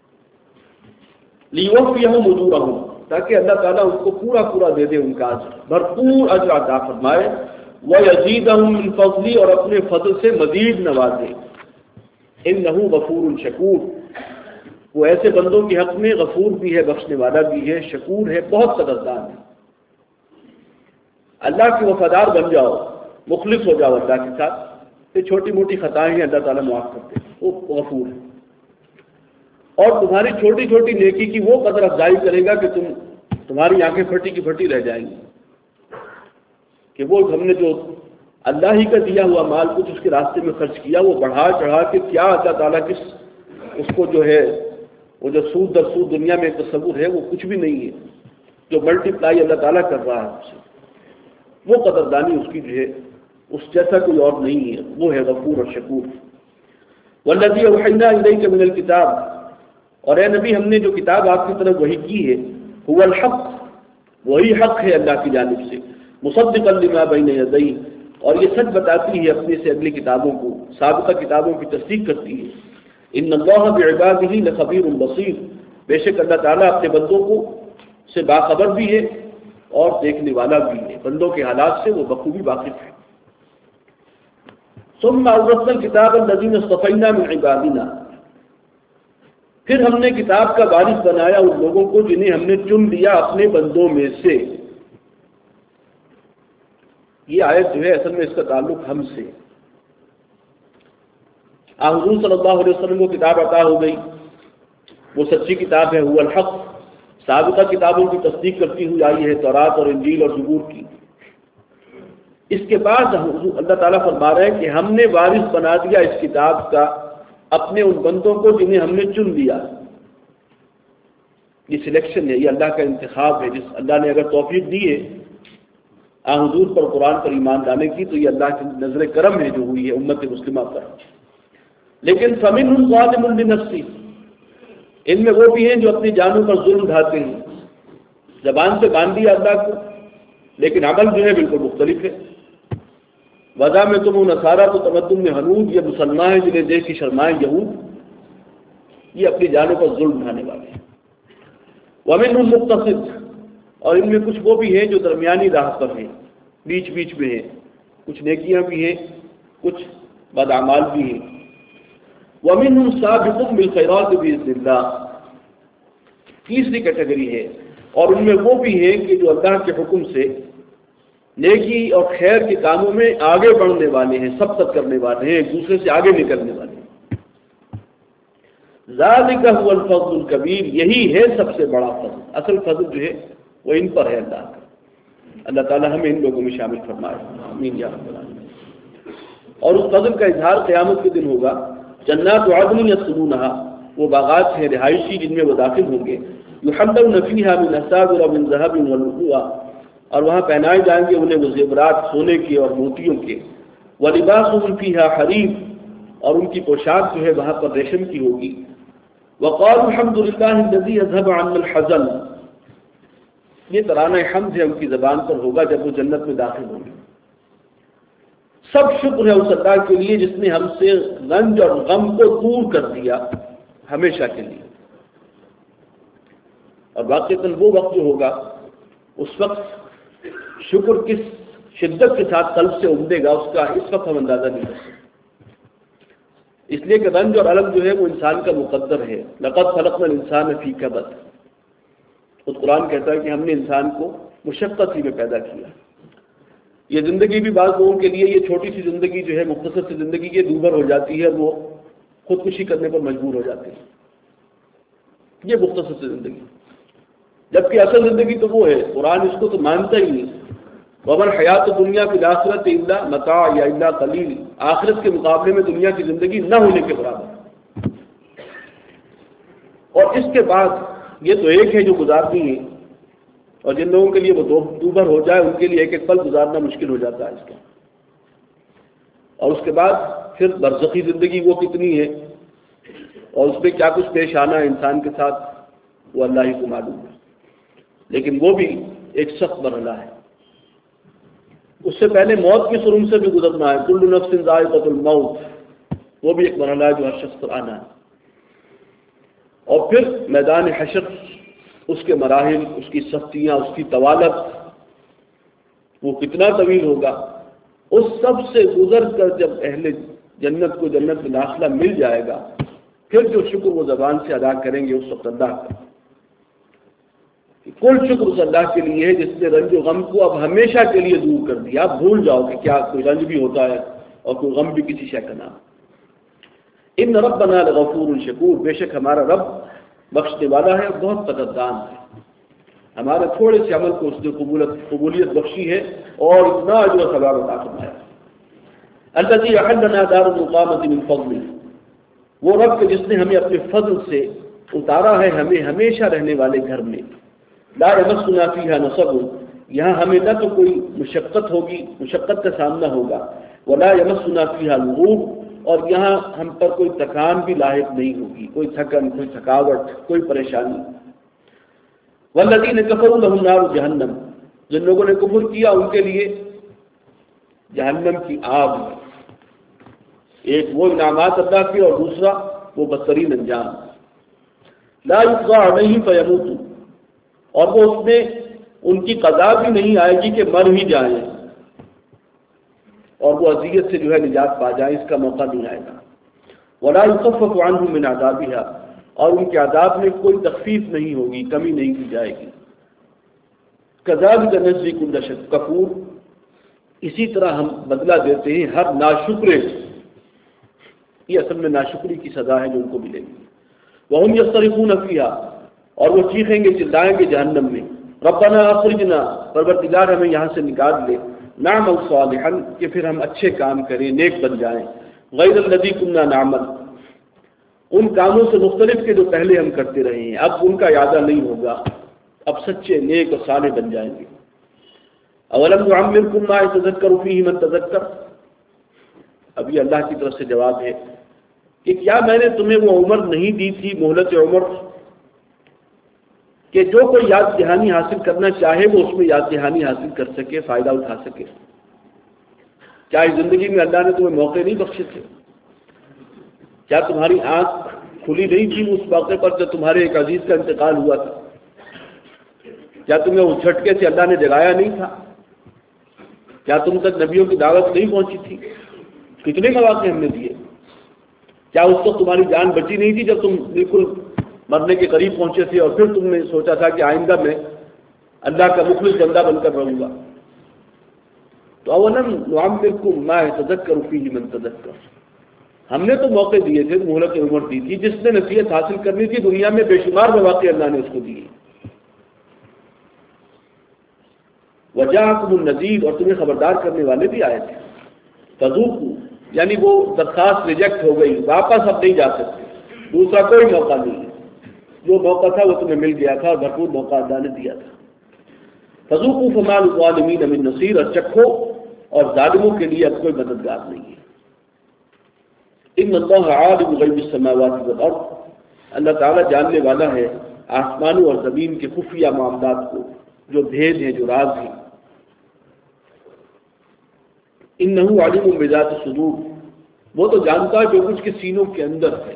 [SPEAKER 1] لیوفیہم اجورہم، تاکہ اللہ تعالیٰ ان کو پورا پورا دے دے، ان کا اجر، بھرپور اجر عطا فرمائے۔ وَيَزِيدَهُم مِّن فَضْلِهِ، اور اپنے فضل سے مزید نوازے۔ إِنَّهُ غَفُورٌ شَكُورٌ، وہ ایسے بندوں کے حق میں غفور بھی ہے، بخشنے والا بھی ہے، شکور ہے، بہت قدردان ہے۔ اللہ کے وفادار بن جاؤ، مخلص ہو جاؤ اللہ کے ساتھ، یہ چھوٹی موٹی خطائیں ہیں اللہ تعالیٰ معاف کرتے ہیں، وہ غفور ہے۔ اور تمہاری چھوٹی چھوٹی نیکی کی وہ قدر افزائی کرے گا کہ تم تمہاری آنکھیں پھٹی کی پھٹی رہ جائیں گی۔ کہ وہ ہم نے جو اللہ ہی کا دیا ہوا مال کچھ اس کے راستے میں خرچ کیا، وہ بڑھا چڑھا کے کیا اللہ تعالیٰ کس اس کو جو ہے وہ جو سود در سود دنیا میں تصور ہے وہ کچھ بھی نہیں ہے، جو ملٹی پلائی اللہ تعالیٰ کر رہا ہے اسے، وہ قدردانی اس کی جو ہے اس جیسا کوئی اور نہیں ہے، وہ ہے غفور اور شکور۔ والذی اوحینا الیک من الکتاب، اور اے نبی ہم نے جو کتاب آپ کی طرف وحی کی ہے، هو الحق، وہی حق ہے اللہ کی جانب سے، مصدقا لما بین یدیہ، اور یہ سچ بتاتی ہے اپنے سے اگلی کتابوں کو، سابقہ کتابوں کی تصدیق کرتی ہے۔ ان اللہ بعبادہ لخبیر بصیر، بے شک اللہ تعالیٰ اپنے بندوں کو سے باخبر بھی ہے اور دیکھنے والا بھی ہے، بندوں کے حالات سے وہ بخوبی واقف ہے۔ ثم اورثنا الکتاب الذین اصطفینا من عبادنا، پھر ہم نے کتاب کا وارث بنایا ان لوگوں کو جنہیں ہم نے چن لیا اپنے بندوں میں سے۔ یہ آیت جو ہے اصل میں اس کا تعلق ہم سے، حضور صلی اللہ علیہ وسلم کو کتاب عطا ہو گئی، وہ سچی کتاب ہے، هو الحق، سابقہ کتابوں کی تصدیق کرتی ہوئی آئی ہے، تورات اور انجیل اور زبور کی۔ اس کے بعد اللہ تعالیٰ فرما رہے ہیں کہ ہم نے وارث بنا دیا اس کتاب کا اپنے ان بندوں کو جنہیں ہم نے چن لیا۔ یہ سلیکشن ہے، یہ اللہ کا انتخاب ہے، جس اللہ نے اگر توفیق دی ہے آن حضور پر قرآن پر ایمان لانے کی تو یہ اللہ کی نظر کرم ہے جو ہوئی ہے امت مسلمہ پر۔ لیکن فَمِنْهُمْ ظَالِمٌ لِنَفْسِهِ، ان میں وہ بھی ہیں جو اپنی جانوں پر ظلم ڈھاتے ہیں، زبان سے باندھ دیا اللہ کو لیکن عمل جو ہے بالکل مختلف ہے۔ وضع میں تم نصارہ تو تمدن میں حنود، یہ مسلمان ہیں جنہیں دیکھ کی شرمائیں یہود، یہ اپنی جانوں پر ظلم ڈھانے والے ہیں۔ وَمِنْهُمْ مُقْتَصِدٌ، اور ان میں کچھ وہ بھی ہیں جو درمیانی راہ پر ہیں، بیچ بیچ میں ہیں، کچھ نیکیاں بھی ہیں کچھ بدعمال بھی ہیں۔ وَمِنْهُمْ سَابِقٌ بِالْخَيْرَاتِ بِإِذْنِ اللَّهِ، تیسری کیٹیگری ہے، اور ان میں وہ بھی ہیں کہ جو اللہ کے حکم سے نیکی اور خیر کے کاموں میں آگے بڑھنے والے ہیں، سبقت کرنے والے ہیں، ایک دوسرے سے آگے نکلنے والے ہیں۔ ذَلِكَ هُوَ الْفَضْلُ الْكَبِيرُ، یہی ہے سب سے بڑا فضل، اصل فضل جو ہے وہ ان پر ہے اللہ کا۔ اللہ تعالی ہمیں ان لوگوں میں شامل فرمائے، آمین یا رب العالمین۔ اور اس فضل کا اظہار قیامت کے دن ہوگا۔ جنات عدن یدخلونها، وہ باغات ہیں رہائشی جن میں وہ داخل ہوں گے، یحلون فیہا من اساور من ذهب ولؤلؤا، اور وہاں پہنائے جائیں گے انہیں وہ زیورات سونے کے اور موتیوں کے، ولباسهم فیہا حریر، اور ان کی پوشاک جو ہے وہاں پر ریشم کی ہوگی۔ وقالوا الحمد للہ الذی اذهب عنا الحزن، یہ ترانہ حمد ہے ان کی زبان پر ہوگا جب وہ جنت میں داخل ہوں گے۔ سب شکر ہے اس اللہ کے لیے جس نے ہم سے رنج اور غم کو دور کر دیا ہمیشہ کے لیے۔ اور واقعتاً وہ وقت جو ہوگا اس وقت شکر کس شدت کے ساتھ قلب سے امڑے گا اس کا اس وقت ہم اندازہ نہیں کر سکتے، اس لیے کہ رنج اور الم جو ہے وہ انسان کا مقدر ہے۔ لقد خلقنا الانسان فی کبد، خود قرآن کہتا ہے کہ ہم نے انسان کو مشقت ہی میں پیدا کیا۔ یہ زندگی بھی بعض لوگوں کے لیے یہ چھوٹی سی زندگی جو ہے مختصر سی زندگی یہ دوبھر ہو جاتی ہے، وہ خودکشی کرنے پر مجبور ہو جاتے ہیں، یہ مختصر سی زندگی، جبکہ اصل زندگی تو وہ ہے، قرآن اس کو تو مانتا ہی نہیں۔ وَمَا الْحَيَاةُ الدُّنْيَا فِي الْآخِرَةِ إِلَّا مَتَاعٌ یا إِلَّا قَلِيلٌ، آخرت کے مقابلے میں دنیا کی زندگی نہ ہونے کے برابر۔ اور اس کے بعد یہ تو ایک ہے جو گزارنی ہے، اور جن لوگوں کے لیے وہ دوبھر ہو جائے ان کے لیے ایک ایک پل گزارنا مشکل ہو جاتا ہے اس کا۔ اور اس کے بعد پھر برزخی زندگی وہ کتنی ہے اور اس پہ کیا کچھ پیش آنا ہے انسان کے ساتھ وہ اللہ ہی کو معلوم ہے، لیکن وہ بھی ایک سخت مرحلہ ہے۔ اس سے پہلے موت کی سرنگ سے بھی گزرنا ہے، کل نفس ذائقۃ الموت، وہ بھی ایک مرحلہ ہے جو ہر شخص پر آنا ہے۔ اور پھر میدان حشر، اس کے مراحل، اس کی سختیاں، اس کی طوالت، وہ کتنا طویل ہوگا، اس سب سے گزر کر جب اہل جنت کو جنت میں داخلہ مل جائے گا پھر جو شکر وہ زبان سے ادا کریں گے اس وقت اللہ کا۔ کل شکر اس اللہ کے لیے ہے جس نے رنج و غم کو اب ہمیشہ کے لیے دور کر دیا، آپ بھول جاؤ کہ کیا کوئی رنج بھی ہوتا ہے اور کوئی غم بھی کسی شے کا نام۔ ان ربنا لغفور شکور، بے شک ہمارا رب بخشنے والا ہے، بہت قدردان ہے۔ ہمارے تھوڑے سے عمل کو اس نے قبولیت قبولیت بخشی ہے اور اتنا اجر و ثواب عطا فرمایا۔ الذی احلنا دار المقامۃ من فضلہ، وہ رب کے جس نے ہمیں اپنے فضل سے اتارا ہے ہمیں ہمیشہ رہنے والے گھر میں۔ لا یمسنا فیہا نصب، یہاں ہمیں نہ تو کوئی مشقت ہوگی، مشقت کا سامنا ہوگا، ولا یمسنا فیہا لغوب، اور یہاں ہم پر کوئی تکان بھی لاحق نہیں ہوگی، کوئی تھکن، کوئی تھکاوٹ، کوئی پریشانی۔ والذین کفروا لهم نار جہنم، جن لوگوں نے کفر کیا ان کے لیے جہنم کی آگ ہے۔ ایک وہ انعامات اللہ کے اور دوسرا وہ بدترین انجام۔ لا یقضى علیہم فیموتوا، اور وہ اس میں ان کی قضا بھی نہیں آئے گی کہ مر ہی جائیں اور وہ اذیت سے جو ہے نجات پا جائیں، اس کا موقع نہیں آئے گا۔ ولا یخفف عنہم من عذابها، اور ان کے عذاب میں کوئی تخفیف نہیں ہوگی، کمی نہیں کی جائے گی۔ کذالک نجزی کل کفور، اسی طرح ہم بدلہ دیتے ہیں ہر ناشکرے سے۔ یہ اصل میں ناشکری کی سزا ہے جو ان کو ملے گی۔ وہم یصرخون فیہا، اور وہ چیخیں گے چلائیں گے جہنم میں، ربنا اخرجنا، پروردگار ہمیں یہاں سے نکال لے، نعمل صالحا، کہ پھر ہم اچھے کام کریں، نیک بن جائیں، غیر الذی کنا نعمل، ان کاموں سے مختلف کے جو پہلے ہم کرتے رہے ہیں، اب ان کا ارادہ نہیں ہوگا، اب سچے نیک اور صالح بن جائیں گے۔ اولم نعمرکم ما یتذکر فیہ من تذکر، اب یہ اللہ کی طرف سے جواب ہے کہ کیا میں نے تمہیں وہ عمر نہیں دی تھی، مہلت عمر، کہ جو کوئی یاد دہانی حاصل کرنا چاہے وہ اس میں یاد دہانی حاصل کر سکے، فائدہ اٹھا سکے۔ کیا اس زندگی میں اللہ نے تمہیں موقع نہیں بخشے تھے؟ کیا تمہاری آنکھ کھلی نہیں تھی اس موقع پر جب تمہارے ایک عزیز کا انتقال ہوا تھا؟ کیا تمہیں اس جھٹکے سے اللہ نے جگایا نہیں تھا؟ کیا تم تک نبیوں کی دعوت نہیں پہنچی تھی؟ کتنے مواقع ہم نے دیے۔ کیا اس وقت تمہاری جان بچی نہیں تھی جب تم بالکل مرنے کے قریب پہنچے تھے اور پھر تم نے سوچا تھا کہ آئندہ میں اللہ کا مخلص بندہ بن کر رہوں گا؟ تو اولم نعمرکم ما یتذکر فیہ من تذکر، ہم نے تو موقع دیے تھے، مہلت عمر دی تھی، جس نے نصیحت حاصل کرنی تھی دنیا میں بے شمار مواقع اللہ نے اس کو دیے۔ وجاءکم النذیر، اور تمہیں خبردار کرنے والے بھی آئے تھے۔ فذوقوا، یعنی وہ درخواست ریجیکٹ ہو گئی، واپس اب نہیں جا سکتے، دوسرا کوئی موقع نہیں ہے، جو موقع تھا وہ تمہیں مل گیا تھا اور بھرپور موقع اللہ نے دیا تھا۔ فذوقوا فما للظالمین من نصیر، اور چکھو اور ظالموں کے لیے اب کوئی مددگار نہیں ہے۔ ان اللہ عالم غیب السماوات والارض، اللہ تعالیٰ جاننے والا ہے آسمانوں اور زمین کے خفیہ معاملات کو، جو بھید ہیں، جو راز ہیں۔ انہ علیم بذات الصدور، وہ تو جانتا ہے جو کچھ کے سینوں کے اندر ہے،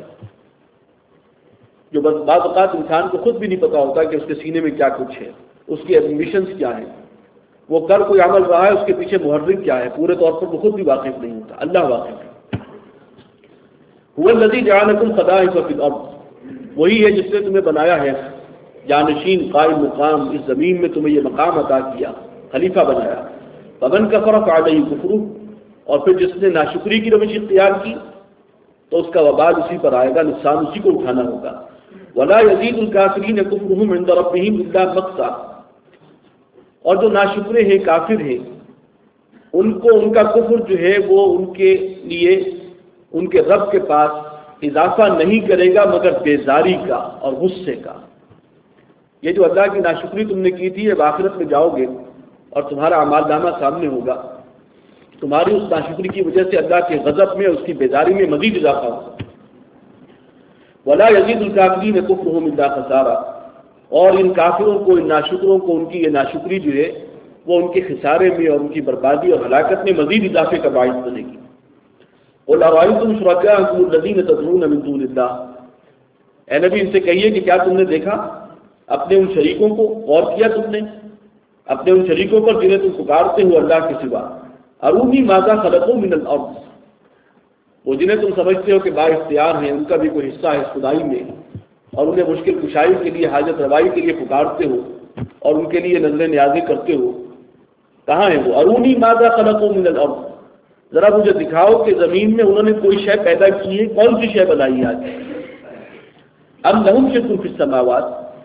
[SPEAKER 1] جو بعض اوقات انسان کو خود بھی نہیں پتا ہوتا کہ اس کے سینے میں کیا کچھ ہے، اس کی ایڈمیشنز کیا ہیں، وہ کر کوئی عمل رہا ہے اس کے پیچھے محرک کیا ہے، پورے طور پر وہ خود بھی واقف نہیں ہوتا، اللہ واقف ہے۔ هو الذی جعلکم خلائف فی الارض، وہی ہے جس نے تمہیں بنایا ہے جانشین، قائم مقام، اس زمین میں تمہیں یہ مقام عطا کیا، خلیفہ بنایا۔ فمن کفر فعلیہ کفرہ، اور پھر جس نے ناشکری کی روش اختیار کی تو اس کا وبال اسی پر آئے گا، نقصان اسی کو اٹھانا ہوگا۔ ولا یزید الکافرین کفرہم عند ربہم الا مقتا، اور جو ناشکرے ہیں، کافر ہیں، ان کو ان کا کفر جو ہے وہ ان کے لیے ان کے رب کے پاس اضافہ نہیں کرے گا مگر بیزاری کا اور غصے کا۔ یہ جو اللہ کی ناشکری تم نے کی تھی، جب آخرت میں جاؤ گے اور تمہارا اعمال نامہ سامنے ہوگا، تمہاری اس ناشکری کی وجہ سے اللہ کے غضب میں، اس کی بیزاری میں مزید اضافہ ہوگا۔ ولا یزید الکافرین کفرہم الا خسارا، اور ان کافروں کو، ان ناشکروں کو، ان کی یہ ناشکری جو ہے وہ ان کے خسارے میں اور ان کی بربادی اور ہلاکت میں مزید اضافے کا باعث بنے گی۔ قل ارأیتم شرکاءکم الذین تدعون من دون اللہ، اے نبی ان سے کہیے کہ کیا تم نے دیکھا اپنے ان شریکوں کو، غور کیا تم نے اپنے ان شریکوں پر جنہیں تم پکارتے ہو اللہ کے سوا، ارونی ماذا خلقوا من الارض، وہ جنہیں تم سمجھتے ہو کہ با اختیار ہیں، ان کا بھی کوئی حصہ ہے خدائی میں، اور انہیں مشکل کشائی کے لیے، حاجت روائی کے لیے پکارتے ہو اور ان کے لیے نظر نیازی کرتے ہو، کہاں ہیں وہ؟ ارونی ماذا خلقوا من الارض، ذرا مجھے دکھاؤ کہ زمین میں انہوں نے کوئی شے پیدا کی ہے، کون سی شے بنائی ہے آج؟ ام لہم شرک فی السماوات،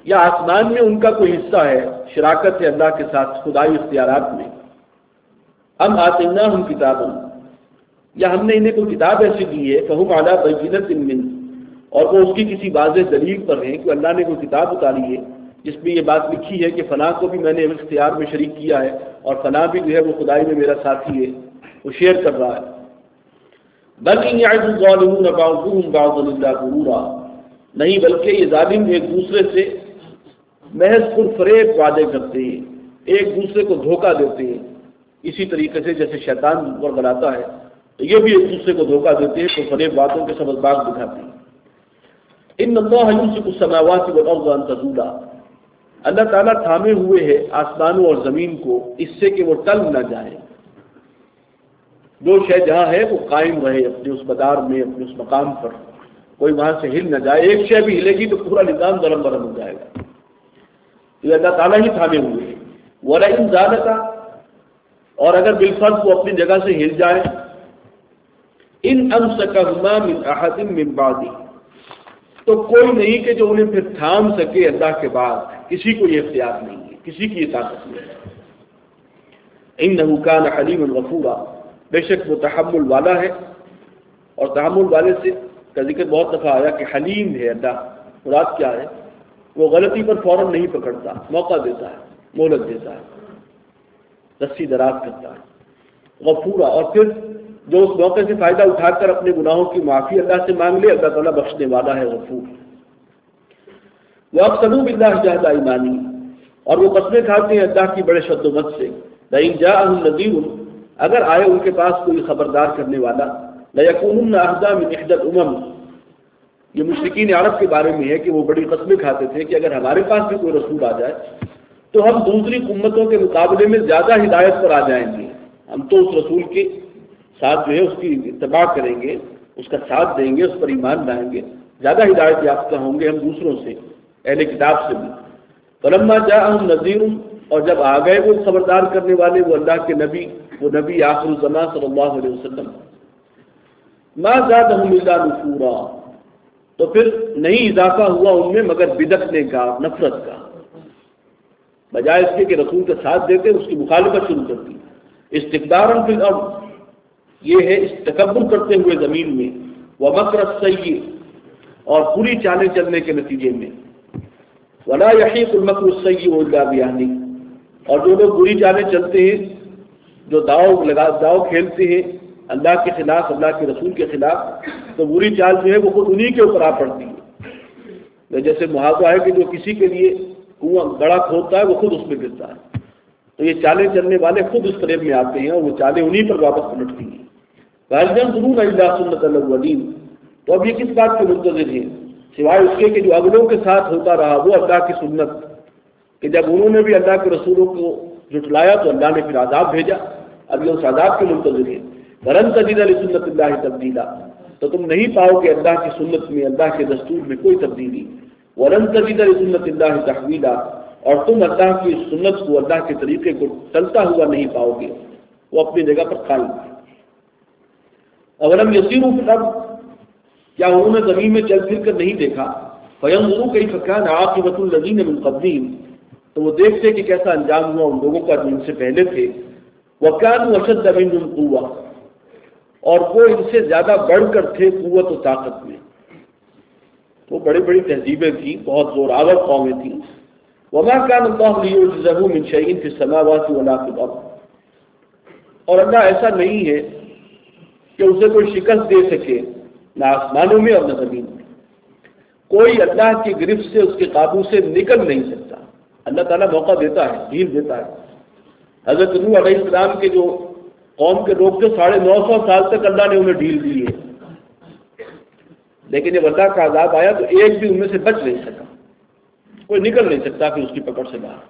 [SPEAKER 1] یا آسمان میں ان کا کوئی حصہ ہے، شراکت ہے اللہ کے ساتھ خدائی اختیارات میں، ام آتیناہم کتابا، یا ہم نے انہیں کوئی کتاب ایسی دی ہے فہم علی بینۃ منہ، اور وہ اس کی کسی واضح دلیل پر ہیں کہ اللہ نے کوئی کتاب اتاری ہے جس میں یہ بات لکھی ہے کہ فلاں کو بھی میں نے اختیار میں شریک کیا ہے اور فلاں بھی جو ہے وہ خدائی میں میرا ساتھی ہے، وہ شیئر کر رہا ہے۔ بل ان یعد الظالمون بعضهم بعضا الا غرورا، نہیں بلکہ یہ ظالم ایک دوسرے سے محض پرفریب وعدے کرتے ہیں، ایک دوسرے کو دھوکہ دیتے ہیں، اسی طریقے سے جیسے شیطان پر بناتا ہے تو یہ بھی ایک دوسرے کو دھوکہ دیتے ہیں، پرفریب باتوں کے سبب باغ دکھاتے ہیں۔ ان اللہ یمسک السماوات والارض ان تزولا، اللہ تعالیٰ تھامے ہوئے ہے آسمانوں اور زمین کو اس سے کہ وہ ٹل نہ جائیں، جو شے جہاں ہے وہ قائم رہے اپنے اس مدار میں، اپنے اس مقام پر، کوئی وہاں سے ہل نہ جائے۔ ایک شے بھی ہلے گی تو پورا نظام درم برم ہو جائے گا، یہ اللہ تعالیٰ ہی تھامے ہوئے ہیں۔ وَلَئِن زَالَتَا، اور اگر بالفرض وہ اپنی جگہ سے ہل جائے، ان امسکہما من احد من بعدی، تو کوئی نہیں کہ جو انہیں پھر تھام سکے اللہ کے بعد، کسی کو یہ اختیار نہیں ہے، کسی کی یہ طاقت نہیں ہے۔ انہ کان حلیما غفورا، بے شک وہ تحمل والا ہے، اور تحمل والے سے کا ذکر بہت دفعہ آیا کہ حلیم ہے اللہ، مراد کیا ہے؟ وہ غلطی پر فوراً نہیں پکڑتا، موقع دیتا ہے، مہلت دیتا ہے، رسی دراز کرتا ہے۔ غفورا، اور پھر جو اس موقع سے فائدہ اٹھا کر اپنے گناہوں کی معافی اللہ سے مانگ لے، اللہ تعالیٰ بخشنے والا ہے، غفور۔ وَأَقْسَمُوا بِاللَّهِ جَهْدَ أَيْمَانِهِمْ، اور وہ قسمیں کھاتے ہیں اللہ کی بڑے شد و مت سے، لَئِن جَاءَهُمْ نَذِيرٌ، اگر آئے ان کے پاس کوئی خبردار کرنے والا، لَيَكُونُنَّ أَهْدَىٰ مِنْ إِحْدَى الْأُمَمِ، یہ مشرکین عرب کے بارے میں ہے کہ وہ بڑی قسمیں کھاتے تھے کہ اگر ہمارے پاس بھی کوئی رسول آ جائے تو ہم دوسری امتوں کے مقابلے میں زیادہ ہدایت پر آ جائیں گے، ہم تو اس رسول کے ساتھ جو ہے اس کی اتباع کریں گے، اس کا ساتھ دیں گے، اس پر ایمان لائیں گے، زیادہ ہدایت یافتہ ہوں گے ہم دوسروں سے، اہل کتاب سے بھی۔ فلما جاءہم نذیر، اور جب آ گئے وہ خبردار کرنے والے، وہ اللہ کے نبی، وہ نبی آخر الزمان صلی اللہ علیہ وسلم، ما زادہم الا نفورا، تو پھر نہیں اضافہ ہوا ان میں مگر بدعتنے کا، نفرت کا، بجائے اس کے کہ رسول کا ساتھ دیتے اس کی مخالفت شروع کر دی۔ استکبارا فی الارض، یہ ہے اس تکبر کرتے ہوئے زمین میں، ومکر السیء، اور بری چالیں چلنے کے نتیجے میں، ولا یحیق المکر السیء الا باہلہ، اور جو لوگ بری چالیں چلتے ہیں، جو داؤ لگا داؤ کھیلتے ہیں اللہ کے خلاف، اللہ کے رسول کے خلاف، تو بری چال جو ہے وہ خود انہی کے اوپر آ پڑتی ہے۔ جیسے محاورہ ہے کہ جو کسی کے لیے کنواں گڑھا کھودتا ہے وہ خود اس میں گرتا ہے، تو یہ چالیں چلنے والے خود اس فریب میں آتے ہیں اور وہ چالیں انہی پر واپس پلٹتی ہیں۔ وَهَلْ يَنظُرُونَ إِلَّا سُنَّةَ الْأَوَّلِينَ، تو اب یہ کس بات کے منتظر ہیں سوائے اس کے کہ جو اگلوں کے ساتھ ہوتا رہا وہ اللہ کی سنت، کہ جب انہوں نے بھی اللہ کے رسولوں کو جھٹلایا تو اللہ نے پھر عذاب بھیجا، اب یہ اس عذاب کے منتظر ہیں۔ وَلَن تَجِدَ لِسُنَّةِ اللَّهِ تَبْدِيلًا، تو تم نہیں پاؤ کہ اللہ کی سنت میں، اللہ کے دستور میں کوئی تبدیلی۔ وَلَن تَجِدَ لِسُنَّةِ اللَّهِ تَحْوِيلًا، اور تم اللہ کی سنت کو، اللہ کے طریقے کو چلتا ہوا نہیں پاؤ گے، وہ اپنی جگہ پر قائم ہے۔ اولم یسیروا فی الارض، کیا انہوں نے زمین میں چل پھر کر نہیں دیکھا، فینظروا کیف کان عاقبۃ الذین من قبلہم، تو وہ دیکھتے کہ کیسا انجام ہوا ان لوگوں کا جو ان سے پہلے تھے، وکانوا اشد منہم قوۃ، اور وہ ان سے زیادہ بڑھ کر تھے قوت و طاقت میں، وہ بڑی بڑی تہذیبیں تھیں، بہت زور آور قومیں تھیں۔ وما كان الله ليعجزه من شيء في السماوات ولا في الارض، اور اللہ ایسا نہیں ہے کہ اسے کوئی شکست دے سکے، نہ آسمانوں میں اور نہ زمین میں، کوئی اللہ کی گرفت سے، اس کے قابو سے نکل نہیں سکتا۔ اللہ تعالیٰ موقع دیتا ہے، ڈھیل دیتا ہے۔ حضرت نوح علیہ السلام کے جو قوم کے لوگ تھے، ساڑھے نو سو سال تک اللہ نے انہیں ڈھیل دی ہے، لیکن جب اللہ کا عذاب آیا تو ایک بھی ان میں سے بچ نہیں سکا، کوئی نکل نہیں سکتا کہ اس کی پکڑ سے باہر۔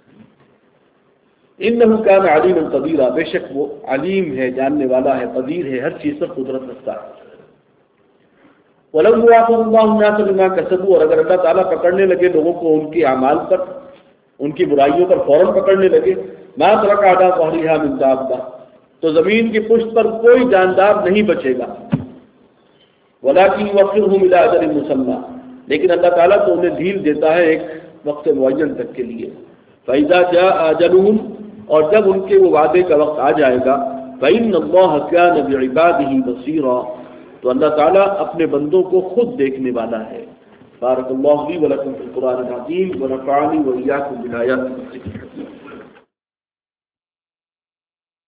[SPEAKER 1] انہ کان علیما قدیرا، بے شک وہ علیم ہے، جاننے والا ہے، قدیر ہے، ہر چیز پر قدرت رکھتا ہے۔ وَلَوْ يُؤَاخِذُ اللَّهُ النَّاسَ بِمَا كَسَبُوا، اور اگر اللہ تعالیٰ پکڑنے لگے لوگوں کو ان کے اعمال پر، ان کی برائیوں پر فوراً پکڑنے لگے، مَا تَرَكَ عَلَىٰ ظَهْرِهَا مِن دَابَّةٍ، تو زمین کی پشت پر کوئی جاندار نہیں بچے گا۔ وَلَٰكِنْ يُؤَخِّرُهُمْ إِلَىٰ أَجَلٍ مُّسَمًّى، لیکن اللہ تعالیٰ تو انہیں ڈھیل دیتا ہے ایک وقت معین تک کے لیے. فَإِذَا جَاءَ أَجَلُهُمْ اور جب ان کے وہ وعدے کا وقت آ جائے گا فَإِنَّ اللَّهَ كَانَ بِعِبَادِهِ بَصِيرًا تو اللہ تعالیٰ اپنے بندوں کو خود دیکھنے والا ہے. بارک اللہ لي ولكم في القرآن العظيم ونفعني وإياكم بالآيات والذكر.